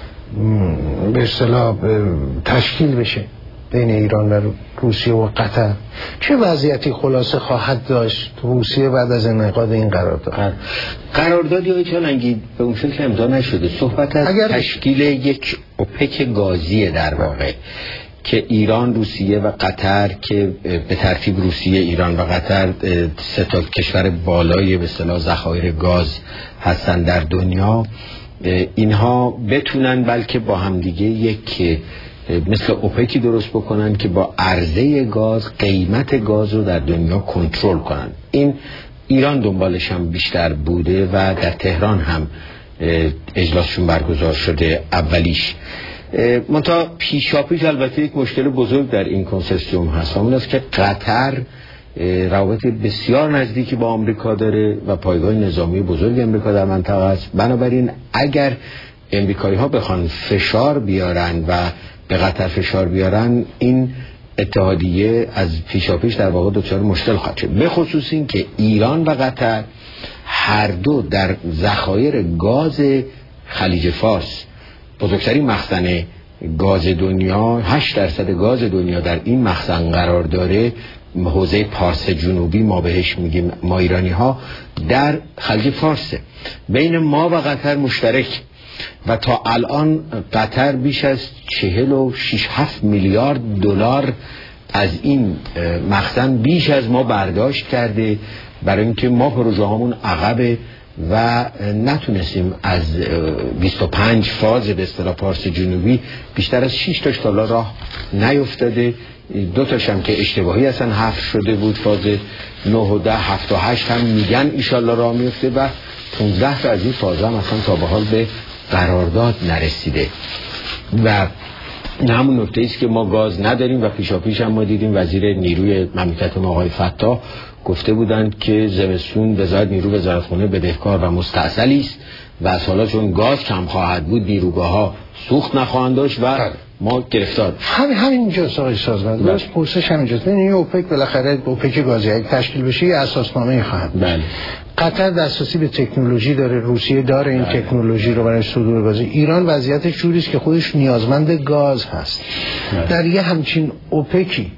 به اصطلاح تشکیل بشه بین ایران و روسیه و قطر، چه وضعیتی خلاصه خواهد داشت روسیه بعد از انعقاد این قرارداد؟ قراردادی های چالنگی به اون شکل امضا نشده. صحبت از اگر... تشکیل یک اوپک گازی در واقع که ایران، روسیه و قطر، که به ترتیب روسیه، ایران و قطر سه تا کشور بالای به اصطلاح ذخایر گاز هستن در دنیا، اینها بتونن بلکه با همدیگه یک مثل اوپکی درست بکنن که با عرضه گاز قیمت گاز رو در دنیا کنترل کنن. این ایران دنبالش هم بیشتر بوده و در تهران هم اجلاسشون برگزار شده اولیش. منتها پیشاپیش البته یک مشکل بزرگ در این کنسورسیوم هست، اون است که قطر روابط بسیار نزدیکی با آمریکا داره و پایگاه نظامی بزرگ آمریکا در منطقه است. بنابراین اگر امریکایی ها بخوان فشار بیارن و به قطر فشار بیارن، این اتحادیه از پیشاپیش در واقع دچار مشکل خواهد شد، به خصوص این که ایران و قطر هر دو در ذخایر گاز خلیج فارس، بزرگترین مخزن گاز دنیا، هشت درصد گاز دنیا در این مخزن قرار داره، حوزه پارس جنوبی ما بهش میگیم ما ایرانی ها، در خلیج فارسه، بین ما و قطر مشترک و تا الان قطر بیش از چهل و شش هفت میلیارد دلار از این مخزن بیش از ما برداشت کرده، برای اینکه ما پروژه هامون عقب و نتونستیم از بیست و پنج فاز به اصطلاح پارس جنوبی بیشتر از شش تاش تا راه نیفتاده. دو تاش هم که اشتباهی اصلا حذف شده بود، فاز نه و ده، هفت و هشت هم میگن ایشالله راه میفته و پانزده تا از این فاز هم اصلا تا به حال به قرارداد نرسیده. و همون نکته ایست که ما گاز نداریم و پیشا پیش هم ما دیدیم وزیر نیروی مملکت ما آقای فتاح گفته بودند که زمستون وزارت نیرو وزارتخانه بدهکار و مستعصلی است و از حالا چون گاز کم خواهد بود نیروگاه‌ها سوخت نخواهند داشت و ما گرفتار. همین همینجاست آقای سازمان. درست پرسش همینجاست. ببینید اوپک بالاخره اوپک گازی اگه تشکیل بشه یه اساسنامه خواهد. بله. قطر دسترسی به تکنولوژی داره، روسیه داره این بله. تکنولوژی رو برای صدور گاز. ایران وضعیتش جوری است که خودش نیازمند گاز هست. بله. در یه همچین اوپکی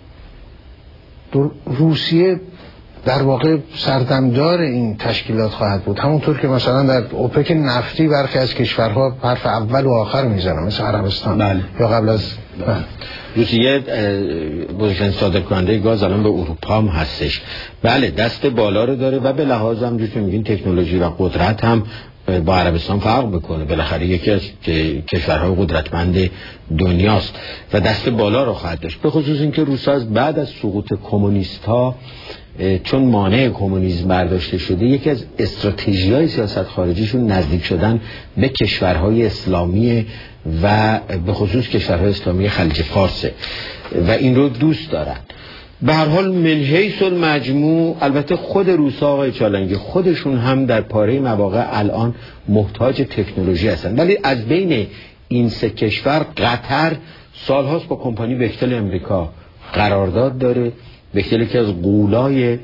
روسیه در واقع سردمدار این تشکیلات خواهد بود، همونطور که مثلا در اوپک نفتی برخی از کشورها حرف اول و آخر میزنن مثل عربستان. بله. یا قبل از بله. روسیه بزرگترین صادرکننده گاز الان به اروپا هم هستش. بله دست بالا رو داره و به لحاظ هم جوری که میگین تکنولوژی و قدرت هم با عربستان فرق بکنه. بالاخره یکی از کشورهای قدرتمند دنیاست و دست بالا رو خواهد داشت، به خصوص اینکه روس‌ها از بعد از سقوط کمونیست‌ها چون مانع کمونیسم برداشته شده یکی از استراتژی‌های سیاست خارجیشون نزدیک شدن به کشورهای اسلامی و به خصوص کشورهای اسلامی خلیج فارس و این رو دوست دارن. به هر حال من حیث المجموع البته خود روس‌ها آقای چالنگی خودشون هم در پاره مواقع الان محتاج تکنولوژی هستن، ولی از بین این سه کشور قطر سالهاست با کمپانی بکتل امریکا قرارداد داره. بکتل که از غولای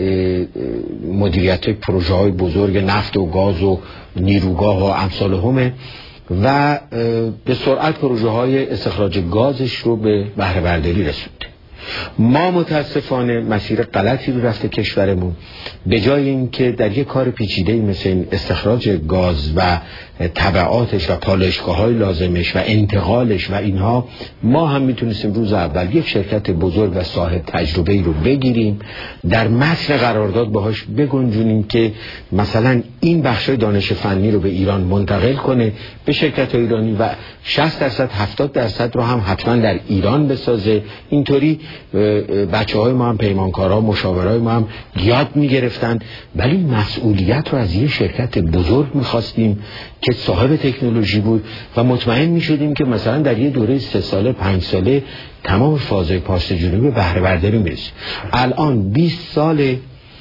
مدیریت پروژه های بزرگ نفت و گاز و نیروگاه و امثال همه و به سرعت پروژه های استخراج گازش رو به بهره برداری رسونده. ما متاسفانه مسیر غلطی رو رفته کشورمون، به جای اینکه در یک کار پیچیده مثل این استخراج گاز و تبعاتش و پالایشگاه‌های لازمش و انتقالش و اینها ما هم میتونستیم روز اول یک شرکت بزرگ و صاحب تجربه رو بگیریم، در متن قرارداد باهاش بگنجونیم که مثلا این بخشای دانش فنی رو به ایران منتقل کنه به شرکت ایرانی و شصت درصد هفتاد درصد رو هم حتما در ایران بسازه. اینطوری بچه‌های ما هم پیمانکارا مشاورای ما هم یاد میگرفتن، ولی مسئولیت رو از یه شرکت بزرگ میخواستیم که صاحب تکنولوژی بود و مطمئن میشدیم که مثلا در یه دوره سه ساله پنج ساله تمام فازهای پارس جنوبی بهره برداری میرسه. الان بیست سال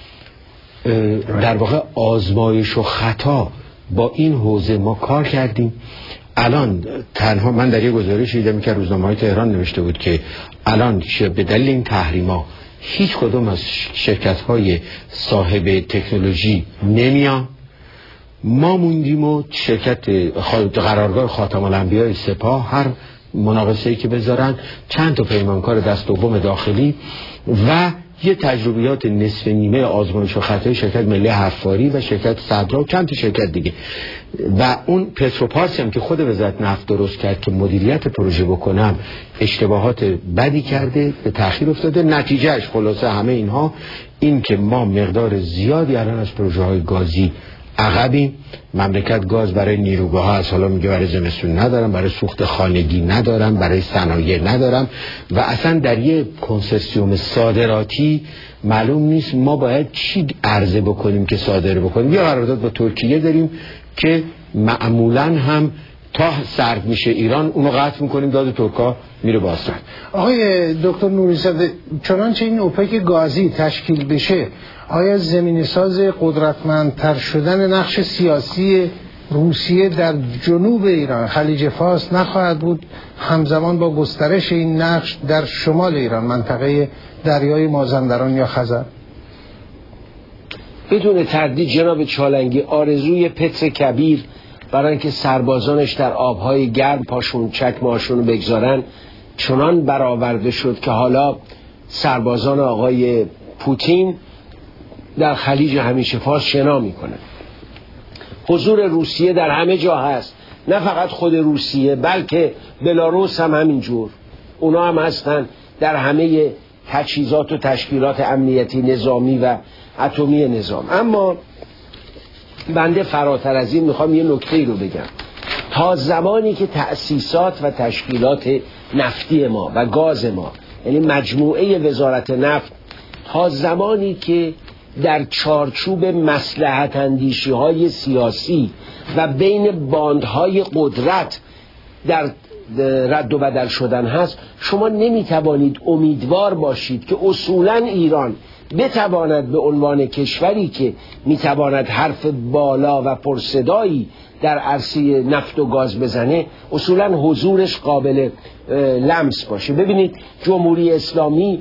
در واقع آزمایش و خطا با این حوزه ما کار کردیم. الان تنها من در یه گزارشی دیدم که روزنامه‌های تهران نوشته بود که الان به دلیل این تحریما هیچ کدوم از شرکت‌های صاحب تکنولوژی نمیان. ما موندیم و شرکت قرارگاه خاتم الانبیاء سپاه هر مناقصه‌ای که بذارن چند تا پیمانکار دست دوم داخلی و یه تجربیات نصف نیمه آزمایش و خطای شرکت ملی حفاری و شرکت صدرا و چند تا شرکت دیگه و اون پتروپارس هم که خود وزارت نفت درست کرد که مدیریت پروژه بکنم اشتباهات بدی کرده، به تأخیر افتاده. نتیجهش خلاصه همه اینها این که ما مقدار زیادی الان از پروژه های گازی عقبیم. مملکت گاز برای نیروگاه ها از حالا میگه برای زمستون ندارم، برای سوخت خانگی ندارم، برای صنایع ندارم و اصلا در یه کنسرسیوم صادراتی معلوم نیست ما باید چی عرضه بکنیم که صادر بکنیم. یا قرارداد با ترکیه داریم که معمولا هم تا سرد میشه ایران اونو قطع میکنیم، داد ترکا میره باستن. آقای دکتر نوری‌زاده چنانچه این اوپک گازی تشکیل بشه آیا زمین ساز قدرتمندتر شدن نقش سیاسی روسیه در جنوب ایران خلیج فارس نخواهد بود همزمان با گسترش این نقش در شمال ایران منطقه دریای مازندران یا خزر؟ بدون تردید جناب چالنگی آرزوی پتر کبیر برای اینکه سربازانش در آبهای گرم پاشون چکمه‌هاشون رو بگذارن چنان برآورده شد که حالا سربازان آقای پوتین در خلیج همیشه فارس شنا میکنن. حضور روسیه در همه جا هست، نه فقط خود روسیه بلکه بلاروس هم همینجور، اونا هم هستن در همه تجهیزات و تشکیلات امنیتی نظامی و اتمی نظام. اما بنده فراتر از این میخوام یه نکته رو بگم. تا زمانی که تأسیسات و تشکیلات نفتی ما و گاز ما، یعنی مجموعه وزارت نفت، تا زمانی که در چارچوب مصلحت اندیشی های سیاسی و بین باندهای قدرت در رد و بدل شدن هست، شما نمیتوانید امیدوار باشید که اصولا ایران بتواند به عنوان کشوری که میتواند حرف بالا و پرصدایی در عرصه نفت و گاز بزنه، اصولا حضورش قابل لمس باشه. ببینید جمهوری اسلامی،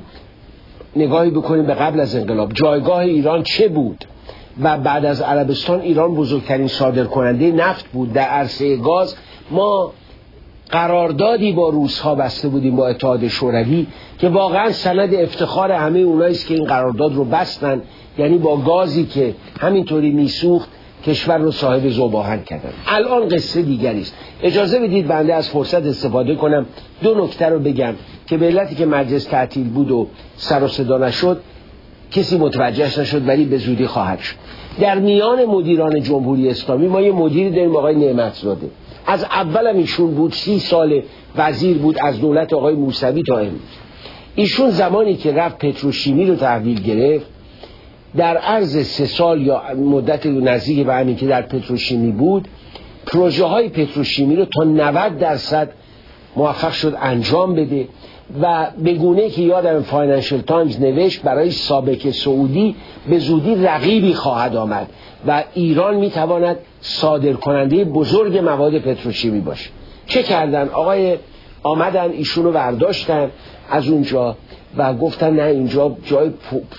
نگاهی بکنید به قبل از انقلاب، جایگاه ایران چه بود و بعد از عربستان ایران بزرگترین صادرکننده نفت بود. در عرصه گاز ما قراردادی با روس‌ها بسته بودیم، با اتحاد شوروی، که واقعا سند افتخار همه اوناییست که این قرارداد رو بستن، یعنی با گازی که همینطوری میسوخت کشور رو صاحب ذوب‌آهن کردن. الان قصه دیگری است. اجازه بدید بنده از فرصت استفاده کنم دو نکته رو بگم که به علتی که مجلس تعطیل بود و سر و صدا نشد کسی متوجهش نشد، ولی به زودی خواهد شد. در میان مدیران جمهوری اسلامی ما یه مدیری داریم، آقای نعمتزاده. از اول هم ایشون بود، سی سال وزیر بود از دولت آقای موسوی تا امروز. ایشون زمانی که رفت پتروشیمی رو تحویل گرفت، در عرض سه سال یا مدت نزدیک به همین که در پتروشیمی بود، پروژه های پتروشیمی رو تا نود درصد موفق شد انجام بده و به گونه که یادم فاینانشل تایمز نوشت برای سابق سعودی به زودی رقیبی خواهد آمد و ایران میتواند صادر کننده بزرگ مواد پتروشیمی باشه. چه کردن؟ آقای آمدن ایشونو برداشتن از اونجا و گفتن نه اینجا جای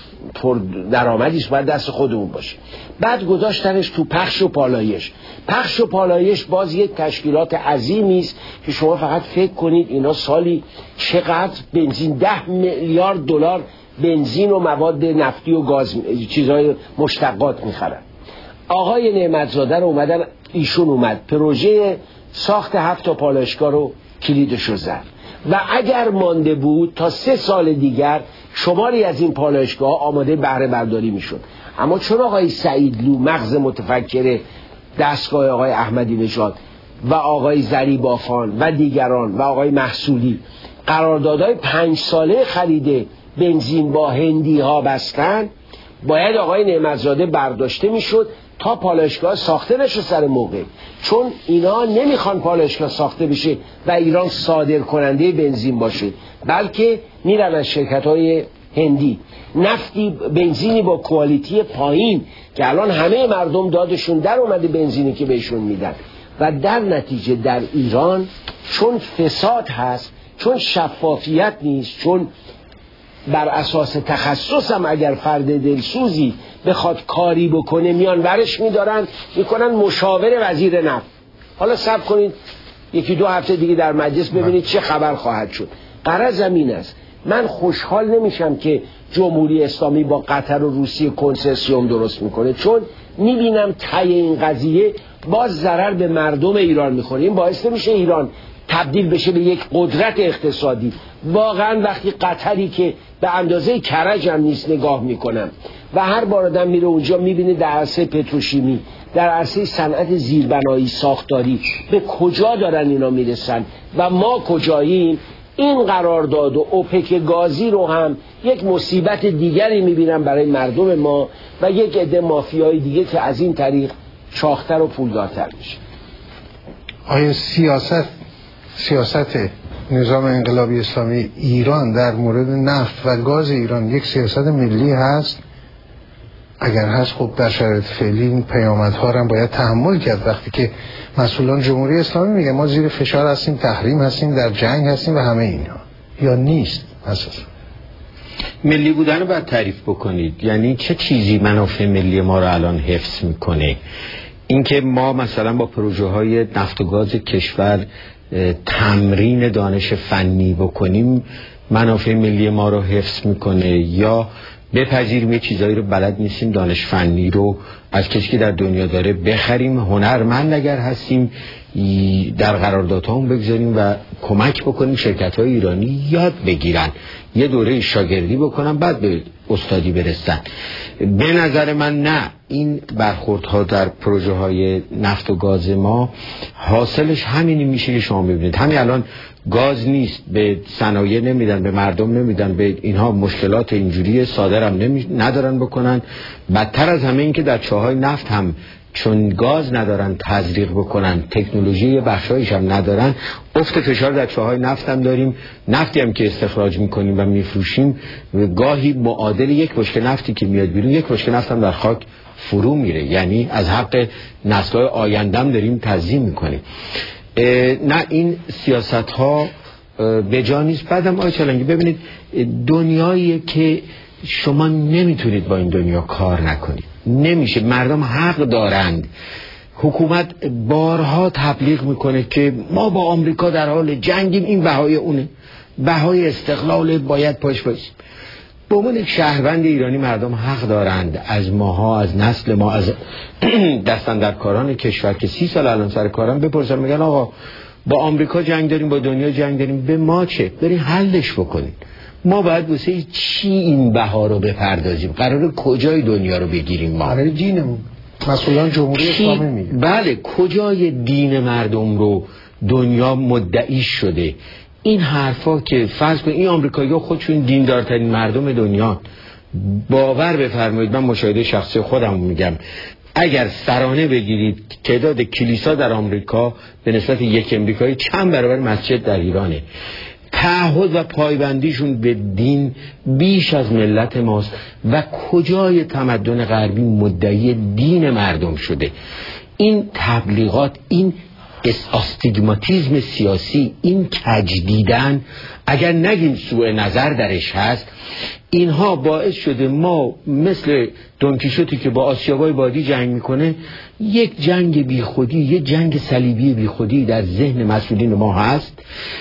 پر درآمدی است، باید دست خودمون باشه. بعد گذاشتنش تو پخش و پالایش. پخش و پالایش باز یک تشکیلات عظیمی است که شما فقط فکر کنید اینا سالی چقدر بنزین، ده میلیارد دلار بنزین و مواد نفتی و گاز، چیزهای مشتقات میخرن. آقای نعمتزاده رو اومدن، ایشون اومد پروژه ساخت هفت تا پالایشگاه رو کلیدشو زد و اگر مانده بود تا سه سال دیگر شماری از این پالایشگاه آماده بهره برداری میشد. اما چون آقای سعیدلو مغز متفکر دستگاه آقای احمدی نژاد و آقای ذریبافان و دیگران و آقای محصولی قراردادهای پنج ساله خرید بنزین با هندی ها بستن، باید آقای نعمتزاده برداشته میشد تا پالایشگاه ساخته نشه سر موقع، چون اینا نمیخوان پالایشگاه ساخته بشه و ایران صادر کننده بنزین باشه، بلکه میرن از شرکت های هندی نفتی بنزینی با کوالیتی پایین که الان همه مردم دادشون در اومده بنزینی که بهشون میدن و در نتیجه در ایران چون فساد هست، چون شفافیت نیست، چون بر اساس تخصص هم اگر فرد دلسوزی بخواد کاری بکنه میان ورش میدارن میکنن مشاور وزیر نفت. حالا صبر کنید یکی دو هفته دیگه در مجلس ببینید چه خبر خواهد شد. غرض این است، من خوشحال نمیشم که جمهوری اسلامی با قطر و روسیه کنسرسیوم درست میکنه، چون میبینم ته این قضیه باز ضرر به مردم ایران میخوره. این باعث نمیشه ایران تبدیل بشه به یک قدرت اقتصادی. واقعا وقتی قطری که به اندازه کرج هم نیست نگاه میکنم و هر بار آدم میره اونجا میبینه در عرصه پتروشیمی، در عرصه صنعت زیربنایی ساختاری به کجا دارن اینا میرسن و ما کجاییم. این قرارداد و اوپک گازی رو هم یک مصیبت دیگری میبینم برای مردم ما و یک عده مافیای دیگه که از این طریق شاختر و پولدارتر میشه. آیا سیاست سیاست نظام انقلابی اسلامی ایران در مورد نفت و گاز ایران یک سیاست ملی هست؟ اگر هست خب در شرایط فعلی این پیامدها رو هم باید تحمل کرد. وقتی که مسئولان جمهوری اسلامی میگه ما زیر فشار هستیم، تحریم هستیم، در جنگ هستیم و همه اینا، یا نیست اساسا؟ ملی بودن رو باید تعریف بکنید. یعنی چه چیزی منافع ملی ما رو الان حفظ میکنه؟ اینکه ما مثلا با پروژه های نفت و گاز کشور تمرین دانش فنی بکنیم منافع ملی ما رو حفظ میکنه، یا بپذیریم یه چیزایی رو بلد نیستیم دانش فنی رو از کسی که در دنیا داره بخریم، هنرمند اگر هستیم در قراردادهامون بگذاریم و کمک بکنیم شرکت‌های ایرانی یاد بگیرن، یه دوره شاگردی بکنن بعد به استادی برسن. به نظر من نه، این برخوردها در پروژه های نفت و گاز ما حاصلش همینی میشه که شما میبینید. همین الان گاز نیست، به صنایع نمیدن، به مردم نمیدن، به اینها مشکلات اینجوری صادرم نمی... ندارن بکنن. بدتر از همه این که در چاهای نفت هم چون گاز ندارن تزریق بکنن، تکنولوژی بخشایش هم ندارن، افت فشار در چاهای نفت هم داریم. نفتی هم که استخراج میکنیم و میفروشیم گاهی معادل یک بشکه نفتی که میاد بیرون یک بشکه نفت هم در خاک فرو میره، یعنی از حق نسل‌های آینده هم داریم تضییع میکنیم. نه، این سیاست ها به جا نیست. بعدم آقای چالنگی ببینید دنیایی که شما نمیتونید با این دنیا کار نکنید، نمیشه. مردم حق دارند. حکومت بارها تبلیغ میکنه که ما با آمریکا در حال جنگیم، این بهای اونه، بهای استقلال باید پاش باشیم. به عنوان یک شهروند ایرانی مردم حق دارند از ماها، از نسل ما، از دستاندرکاران کشور که سی سال الان سر کارن بپرسن، میگن آقا با آمریکا جنگ داریم، با دنیا جنگ داریم، به ما چه؟ برین حلش بکنید. ما باید واسه چی این بها رو بپردازیم؟ قراره کجای دنیا رو بگیریم؟ ما برای دینمون. مسئولان جمهوری اسلامی میگن بله، کجای دین مردم رو دنیا مدعی شده؟ این حرفا که فرض کنید این آمریکایی‌ها خودشون دیندارترین مردم دنیا، باور بفرمایید، من مشاهده شخصی خودم میگم، اگر سرانه بگیرید تعداد کلیسا در آمریکا به نسبت یک امریکایی چند برابر مسجد در ایرانه. تعهد و پایبندیشون به دین بیش از ملت ماست. و کجای تمدن غربی مدعی دین مردم شده؟ این تبلیغات، این استیگماتیسم سیاسی، این تجدیدن، اگر نگیم سوء نظر درش هست، اینها باعث شده ما مثل دونکیشوتی که با آسیابای بادی جنگ میکنه، یک جنگ بیخودی، یک جنگ صلیبی بیخودی در ذهن مسئولین ما هست.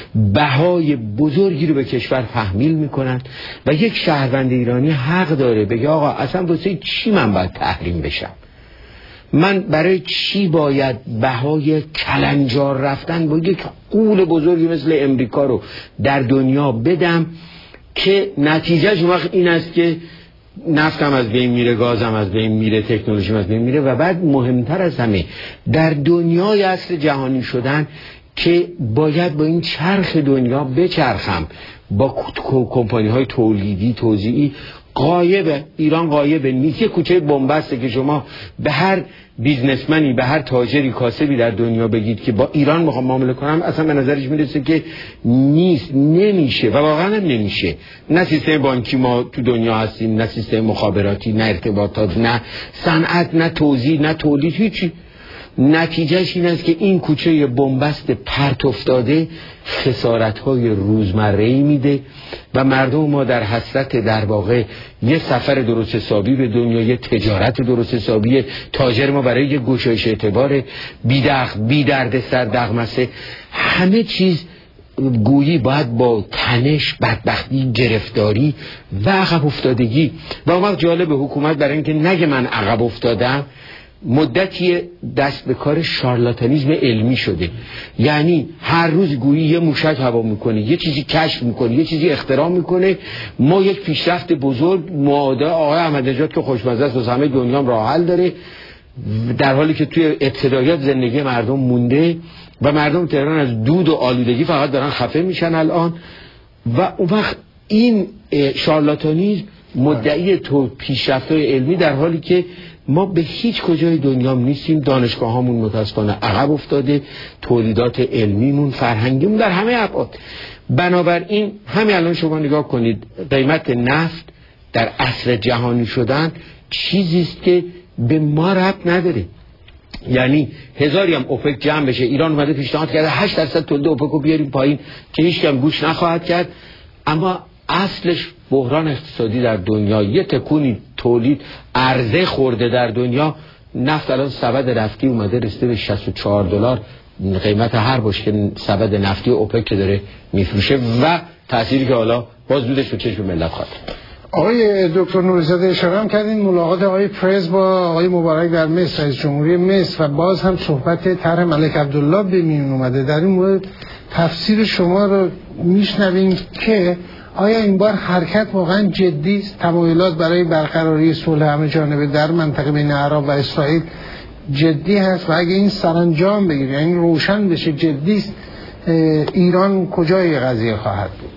بهای بزرگی رو به کشور تحمیل میکنن و یک شهروند ایرانی حق داره بگه آقا اصلا واسه چی من باید تحریم بشم؟ من برای چی باید بهای کلنجار رفتن با یک غول بزرگی مثل امریکا رو در دنیا بدم که نتیجهش وقت این است که نفتم از بین میره، گازم از بین میره، تکنولوژیم از بین میره. و بعد مهمتر از همه در دنیای عصر جهانی شدن که باید با این چرخ دنیا بچرخم، با کمپانی های تولیدی توزیعی. غایبه، ایران غایبه نیست. یه کوچه بنبسته که شما به هر بیزنسمنی، به هر تاجری کاسبی در دنیا بگید که با ایران میخوام معامله کنم، اصلا به نظرش میرسه که نیست، نمیشه. و واقعا هم نمیشه. نه سیستم بانکی ما تو دنیا هستیم، نه سیستم مخابراتی، نه ارتباطات، نه صنعت، نه توزیع، نه تولید، هیچی. نتیجهش این است که این کوچه بنبست پرت افتاده خسارت‌های روزمره‌ای میده و مردم ما در حسرت در واقع یه سفر درست حسابی به دنیا، یه تجارت درست حسابی، تاجر ما برای یه گشایش اعتبار بی‌دغ بی درد سر دغمسه، همه چیز گویی باید با تنش، بدبختی، گرفتاری و عقب افتادگی. و اون وقت جالب حکومت برای اینکه نگه من عقب افتادم، مدتی دست به کار شارلاتانیزم علمی شده. یعنی هر روز گویی یه موشک هوا میکنه، یه چیزی کشف میکنه، یه چیزی اختراع میکنه، ما یک پیشرفت بزرگ معاده آقای احمدی‌نژاد که خوشمزه است و همه دنیا هم راه حل داره، در حالی که توی ابتدایات زندگی مردم مونده و مردم تهران از دود و آلودگی فقط دارن خفه میشن الان. و اون وقت این شارلاتانیزم مدعی تو پیشرفت‌های علمی، در حالی که ما به هیچ کجای دنیا نیستیم. دانشگاه هامون متاسفانه عقب افتاده، تولیدات علمیمون، فرهنگیمون در همه ابعاد. بنابراین همین الان شما نگاه کنید، قیمت نفت در عصر جهانی شدن چیزی است که به ما ربط نداره. یعنی هزاری هم اوپک جمع بشه، ایران اومده پیشنهاد کرده هشت درصد تولید اوپک رو بیاریم پایین که هیچ کم گوش نخواهد کرد، اما اصلش بحران اقتصادی در دنیا، یه تکونی تولید عرضه خورده در دنیا. نفت الان سبد نفتی اومده رسیده به شصت و چهار دلار قیمت هر بشکه سبد نفتی اوپک که داره میفروشه و تأثیری که حالا باز دودش به چشم ملت خواهد. آقای دکتر نوری‌زاده اشاره هم کردین ملاقات آقای پرز با آقای مبارک در مصر، رئیس جمهوری مصر، و باز هم صحبت طرح ملک عبدالله به میون اومده. در این مورد تفسیر شما رو میشنویم که آیا این بار حرکت واقعا جدی است؟ تمایلات برای برقراری صلح همه جانبه در منطقه بین عرب و اسرائیل جدی هست؟ و اگه این سرانجام بگیره، یعنی روشن بشه جدی است، ایران کجای قضیه خواهد بود؟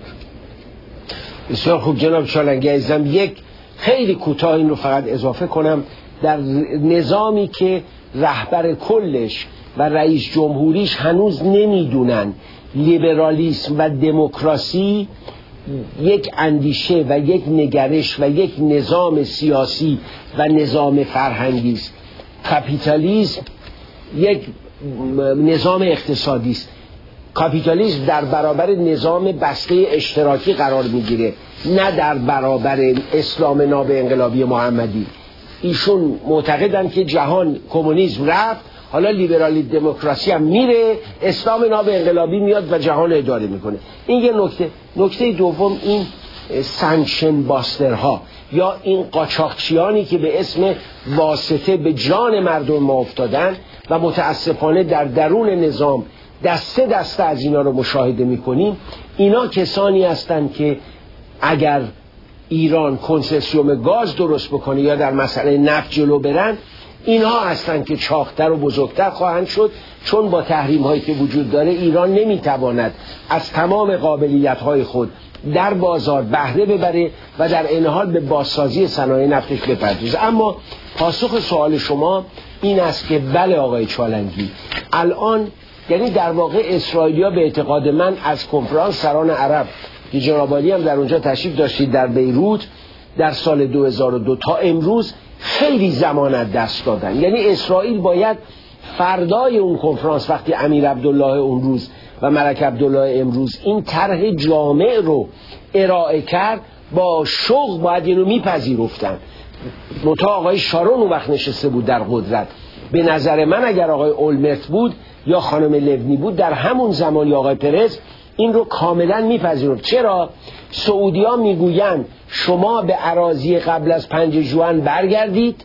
بسیار خوب جناب چالنگی عزیزم، یک خیلی کوتاه این رو فقط اضافه کنم. در نظامی که رهبر کلش و رئیس جمهوریش هنوز نمیدونن لیبرالیسم و دموکراسی یک اندیشه و یک نگرش و یک نظام سیاسی و نظام فرهنگی است، کاپیتالیسم یک نظام اقتصادی است. کاپیتالیسم در برابر نظام بسته اشتراکی قرار میگیره، نه در برابر اسلام ناب انقلابی محمدی. ایشون معتقدن که جهان کمونیسم رفت، حالا لیبرالی دموکراسی هم میره، اسلام ناب انقلابی میاد و جهان اداره میکنه. این یه نکته. نکته دوم، این سانکشن باسترها یا این قاچاقچیانی که به اسم واسطه به جان مردم ما افتادن و متاسفانه در درون نظام دسته دسته از اینا رو مشاهده میکنیم. اینا کسانی هستند که اگر ایران کنسسیوم گاز درست بکنه یا در مسئله نفت جلو برن، اینها هستند که چاقتر و بزرگتر خواهند شد، چون با تحریم هایی که وجود داره ایران نمیتواند از تمام قابلیت های خود در بازار بهره ببره و در این حال به بازسازی صنایع نفتش بپردازه. اما پاسخ سوال شما این است که بله آقای چالنگی، الان یعنی در واقع اسرائیلیا به اعتقاد من از کنفرانس سران عرب که جناب عالی هم در اونجا تشریف داشتید در بیروت در سال دو هزار و دو تا امروز خیلی زمان دست دادن. یعنی اسرائیل باید فردای اون کنفرانس وقتی امیر عبدالله اون روز و ملک عبدالله امروز این طرح جامع رو ارائه کرد، با شوق باید اینو میپذیرفتن. متا آقای شارون اون وقت نشسته بود در قدرت. به نظر من اگر آقای اولمرت بود یا خانم لونی بود در همون زمان یا آقای پرز این رو کاملا میپذیرفت. چرا؟ سعودی‌ها میگویند شما به اراضی قبل از پنج ژوئن برگردید،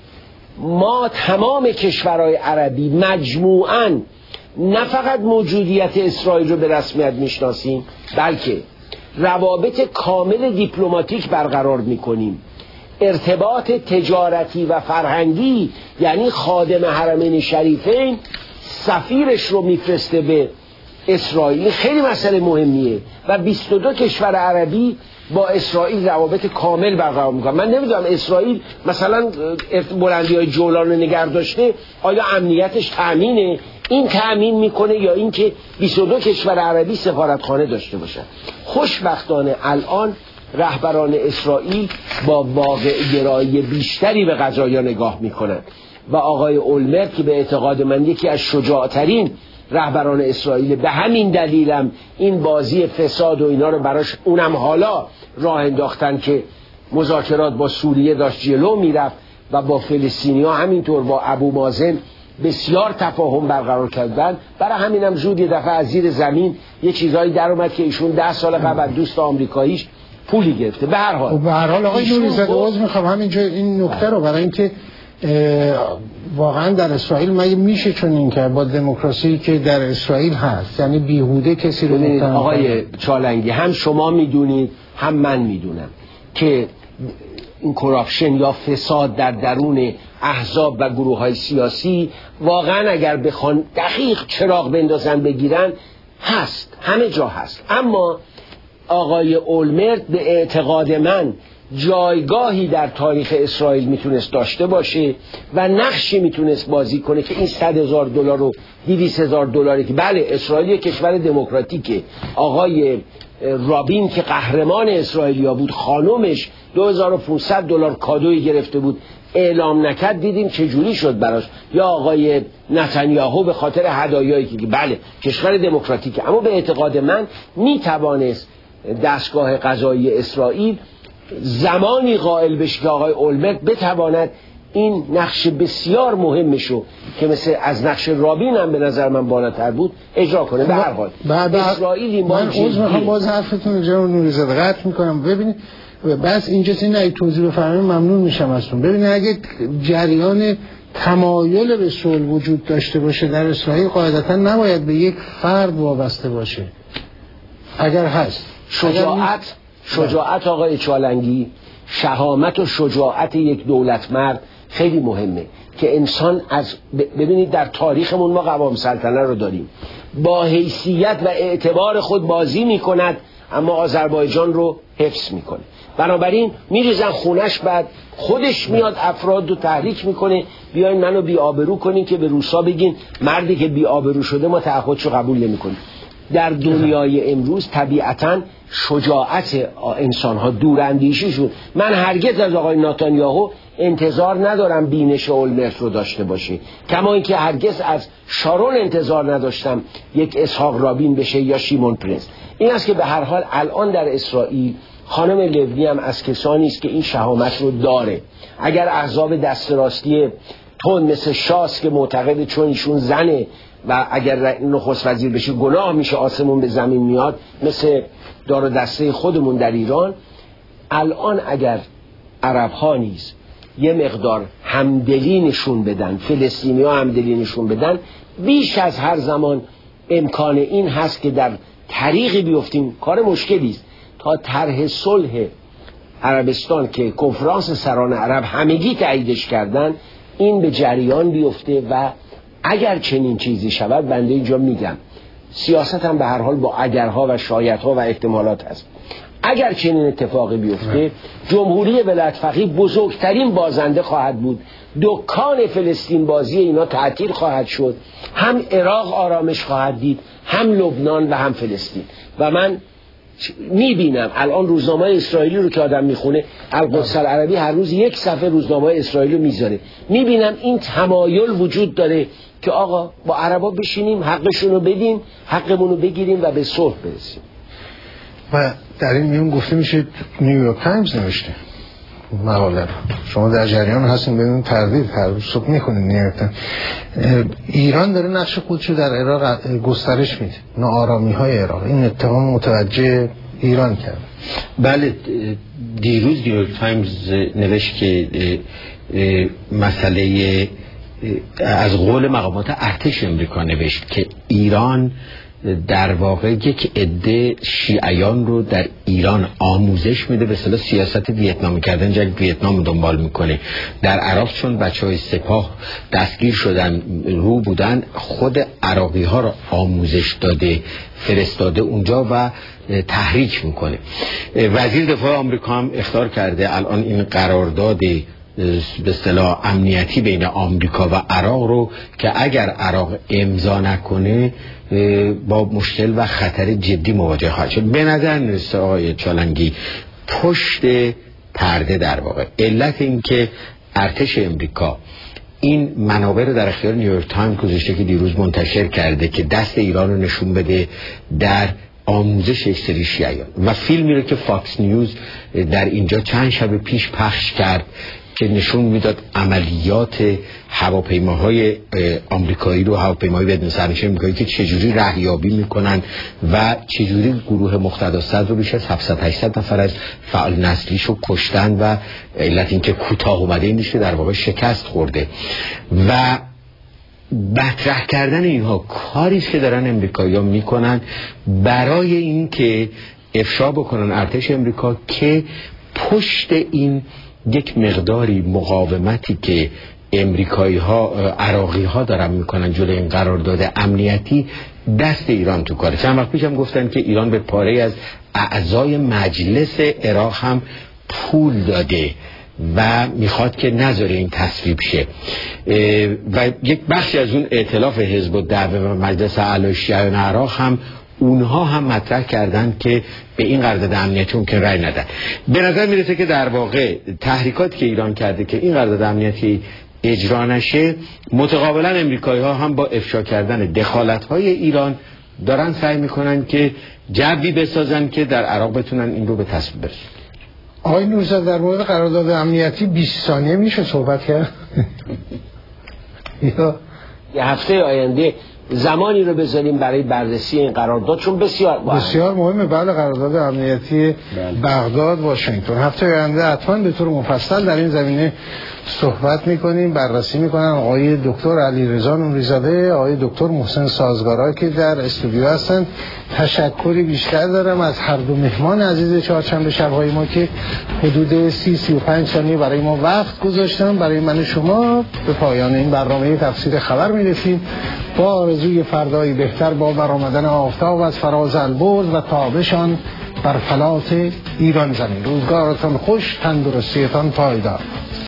ما تمام کشورهای عربی مجموعاً نه فقط موجودیت اسرائیل رو به رسمیت میشناسیم، بلکه روابط کامل دیپلماتیک برقرار میکنیم، ارتباط تجارتی و فرهنگی، یعنی خادم حرمین شریفین سفیرش رو میفرسته به اسرائیل. خیلی مسئله مهمیه و بیست و دو کشور عربی با اسرائیل روابط کامل برقرار میکنن. من نمیدونم اسرائیل مثلا بلندی های جولان رو نگه داشته، آیا امنیتش تأمینه؟ این تأمین میکنه یا اینکه بیست و دو کشور عربی سفارتخانه داشته باشن؟ خوشبختانه الان رهبران اسرائیل با واقع گرایی بیشتری به قضایا نگاه میکنن و آقای اولمرت که به اعتقاد من یکی از شجاعترین رهبران اسرائیل، به همین دلیلم این بازی فساد و اینا رو براش اونم حالا راه انداختن که مذاکرات با سوریه داشت جلو میرفت و با فلسطینی‌ها همینطور با ابو مازن بسیار تفاهم برقرار کردن. برای همینم زود یه دفعه از زیر زمین یه چیزایی در اومد که ایشون ده سال قبل دوست آمریکاییش پولی گرفته. به هر حال به هر حال آقای نوری‌زاده عذر میخوام همینجا این نکته رو برای اینکه واقعا در اسرائیل مگه میشه چون این که با دموکراسی که در اسرائیل هست یعنی بیهوده کسی رو متهم؟ آقای چالنگی هم شما میدونید هم من میدونم که این کراپشن یا فساد در درون احزاب و گروه های سیاسی واقعا اگر بخوان دقیق چراغ بندازن بگیرن هست، همه جا هست. اما آقای اولمرت به اعتقاد من جایگاهی در تاریخ اسرائیل میتونست داشته باشه و نقشی میتونست بازی کنه که این صد هزار دلار و دویست هزار دلاری که بله اسرائیل یک کشور دموکراتیکه، آقای رابین که قهرمان اسرائیلیا بود خانومش دو هزار و پانصد دلار کادویی گرفته بود اعلام نکرد، دیدیم چه جوری شد براش. یا آقای نتانیاهو به خاطر هدایایی که بله کشور دموکراتیکه، اما به اعتقاد من میتوانست دستگاه قضایی اسرائیل زمانی قائل بشه که آقای اولمرت بتواند این نقش بسیار مهمشو که مثل از نقش رابین هم به نظر من بالاتر بود اجرا کنه. به هر حال اسرائیلی من عذر میخوام باز حرفتون رو جناب نوری‌زاده قطع میکنم. ببینید بس اینجاست، این اگه توضیح بفرمایید ممنون میشم ازتون. ببینید اگه جریان تمایل به صلح وجود داشته باشه در اسرائیل، قاعدتا نباید به یک فرد وابسته باشه. اگر هست شجاعت شجاعت آقای چالنگی، شهامت و شجاعت یک دولت مرد خیلی مهمه که انسان از ببینید در تاریخمون ما قوام سلطنه رو داریم، با حیثیت و اعتبار خود بازی میکند اما آذربایجان رو حفظ میکنه. بنابراین میریزن خونش، بعد خودش میاد افراد رو تحریک میکنه بیاین منو بی آبرو کنین که به روسا بگین مردی که بی آبرو شده ما تعهدشو قبول نمیکنیم. در دنیای امروز طبیعتاً شجاعت انسان‌ها دوراندیشیشون، من هرگز از آقای نتانیاهو انتظار ندارم بینش اولمرت رو داشته باشه، کما اینکه هرگز از شارون انتظار نداشتم یک اسحاق رابین بشه یا شیمون پرس. این است که به هر حال الان در اسرائیل خانم لوی هم از کسانی است که این شهامت رو داره. اگر احزاب دست راستی تند مثل شاس که معتقد چون ایشون زنه و اگر نخست وزیر بشه گناه میشه آسمون به زمین میاد، مثل دار و دسته خودمون در ایران، الان اگر عرب ها نیز یه مقدار همدلی نشون بدن، فلسطینی ها همدلی نشون بدن، بیش از هر زمان امکان این هست که در طریقی بیفتیم. کار مشکلی است تا طرح صلح عربستان که کنفرانس سران عرب همگی تاییدش کردن این به جریان بیفته و اگر چنین چیزی شود، بنده اینجا میگم سیاست هم به هر حال با اگرها و شایدها و احتمالات هست، اگر چنین اتفاقی بیفته جمهوری ولایت فقیه بزرگترین بازنده خواهد بود، دکان فلسطین بازی اینا تعطیل خواهد شد، هم عراق آرامش خواهد دید، هم لبنان و هم فلسطین. و من میبینم الان روزنامه اسرائیلی رو که آدم میخونه، القدس العربی هر روز یک صفحه روزنامه اسرائیلی رو میذاره، میبینم این تمایل وجود داره که آقا با عربا بشینیم، حقشون رو بدیم، حقمون رو بگیریم و به صلح برسیم. و در این میون گفته میشه نیویورک تایمز نوشته مقاله رو، شما در جریان هستین بدون تردید هر روز صبح میخونید نیویورک تایمز. ایران داره نقش خودشو در عراق گسترش میده، ناآرامی های عراق، این اتهام متوجه ایران کرد. بله، دیروز نیویورک تایمز نوشت که مسئله از قول مقامات ارتش امریکا نوشت که ایران در واقع یک عده شیعیان رو در ایران آموزش میده، به اصطلاح سیاست ویتنامی کردن، جنگ ویتنام رو دنبال میکنه. در عراق چون بچهای سپاه دستگیر شدن رو بودن، خود عراقی ها رو آموزش داده فرستاده اونجا و تحریک میکنه. وزیر دفاع آمریکا هم اخطار کرده الان این قرارداد به اصطلاح امنیتی بین آمریکا و عراق رو که اگر عراق امضا نکنه با مشکل و خطر جدی مواجه خواهد شد. به نظر میرسه آقای چالنگی پشت پرده در واقع علت این که ارتش امریکا این منابع رو در اختیار نیویورک تایمز گذاشته که دیروز منتشر کرده که دست ایران رو نشون بده در آموزش یک سری شیعیان، و فیلمی رو که فاکس نیوز در اینجا چند شب پیش پخش کرد که نشون میداد عملیات هواپیماهای آمریکایی رو، هواپیماهای بدون سرنشین آمریکایی که چجوری رهیابی میکنن و چجوری گروه مقتداصدر رو بیش از هفتصد هشتصد نفر از فعال نسلیش رو کشتن و علت این که کوتاه اومده این که در واقع شکست خورده. و مطرح کردن اینها کاری که دارن امریکایی‌ها میکنن برای این که افشا بکنن ارتش امریکا که پشت این یک مقداری مقاومتی که امریکایی ها عراقی ها دارن میکنن جلوی این قرارداد امنیتی، دست ایران تو کاره. چند وقت پیشم گفتن که ایران به پاره از اعضای مجلس عراق هم پول داده و میخواد که نذاره این تصویب شه، و یک بخشی از اون ائتلاف حزب الدعوه و مجلس اعلی شیعیان عراق هم اونها هم مطرح کردن که به این قرارداد امنیتی ممکن رأی ندن. به نظر میرسه که در واقع تحریکاتی که ایران کرده که این قرارداد امنیتی اجرا نشه، متقابلا امریکایی ها هم با افشا کردن دخالت های ایران دارن سعی میکنن که جوی بسازن که در عراق بتونن این رو به تصویب برسونن. آقای نورزاده در مورد قرارداد امنیتی بیست ثانیه میشه صحبت کرد؟ یه هفته آینده زمانی رو بذاریم برای بررسی این قرارداد، چون بسیار مهمه. بسیار مهمه. بله، قرارداد امنیتی بغداد واشنگتن. هفته آینده حتما به طور مفصل در این زمینه صحبت میکنیم، بررسی میکنن آقای دکتر علیرضا نوری‌زاده، آقای دکتر محسن سازگارا که در استودیو هستن. تشکری بیشتر دارم از هر دو مهمان عزیز چهارشنبه شب‌های ما که حدود سی سی و پنج ثانیه برای ما وقت گذاشتن. برای من شما به پایان این برنامه تفسیر خبر میرسیم با آرزوی فردایی بهتر با برآمدن آفتاب از فراز البرز و تابشان بر فلات ایران زمین. روزگارتان خوش، تندرستیتان پایدار.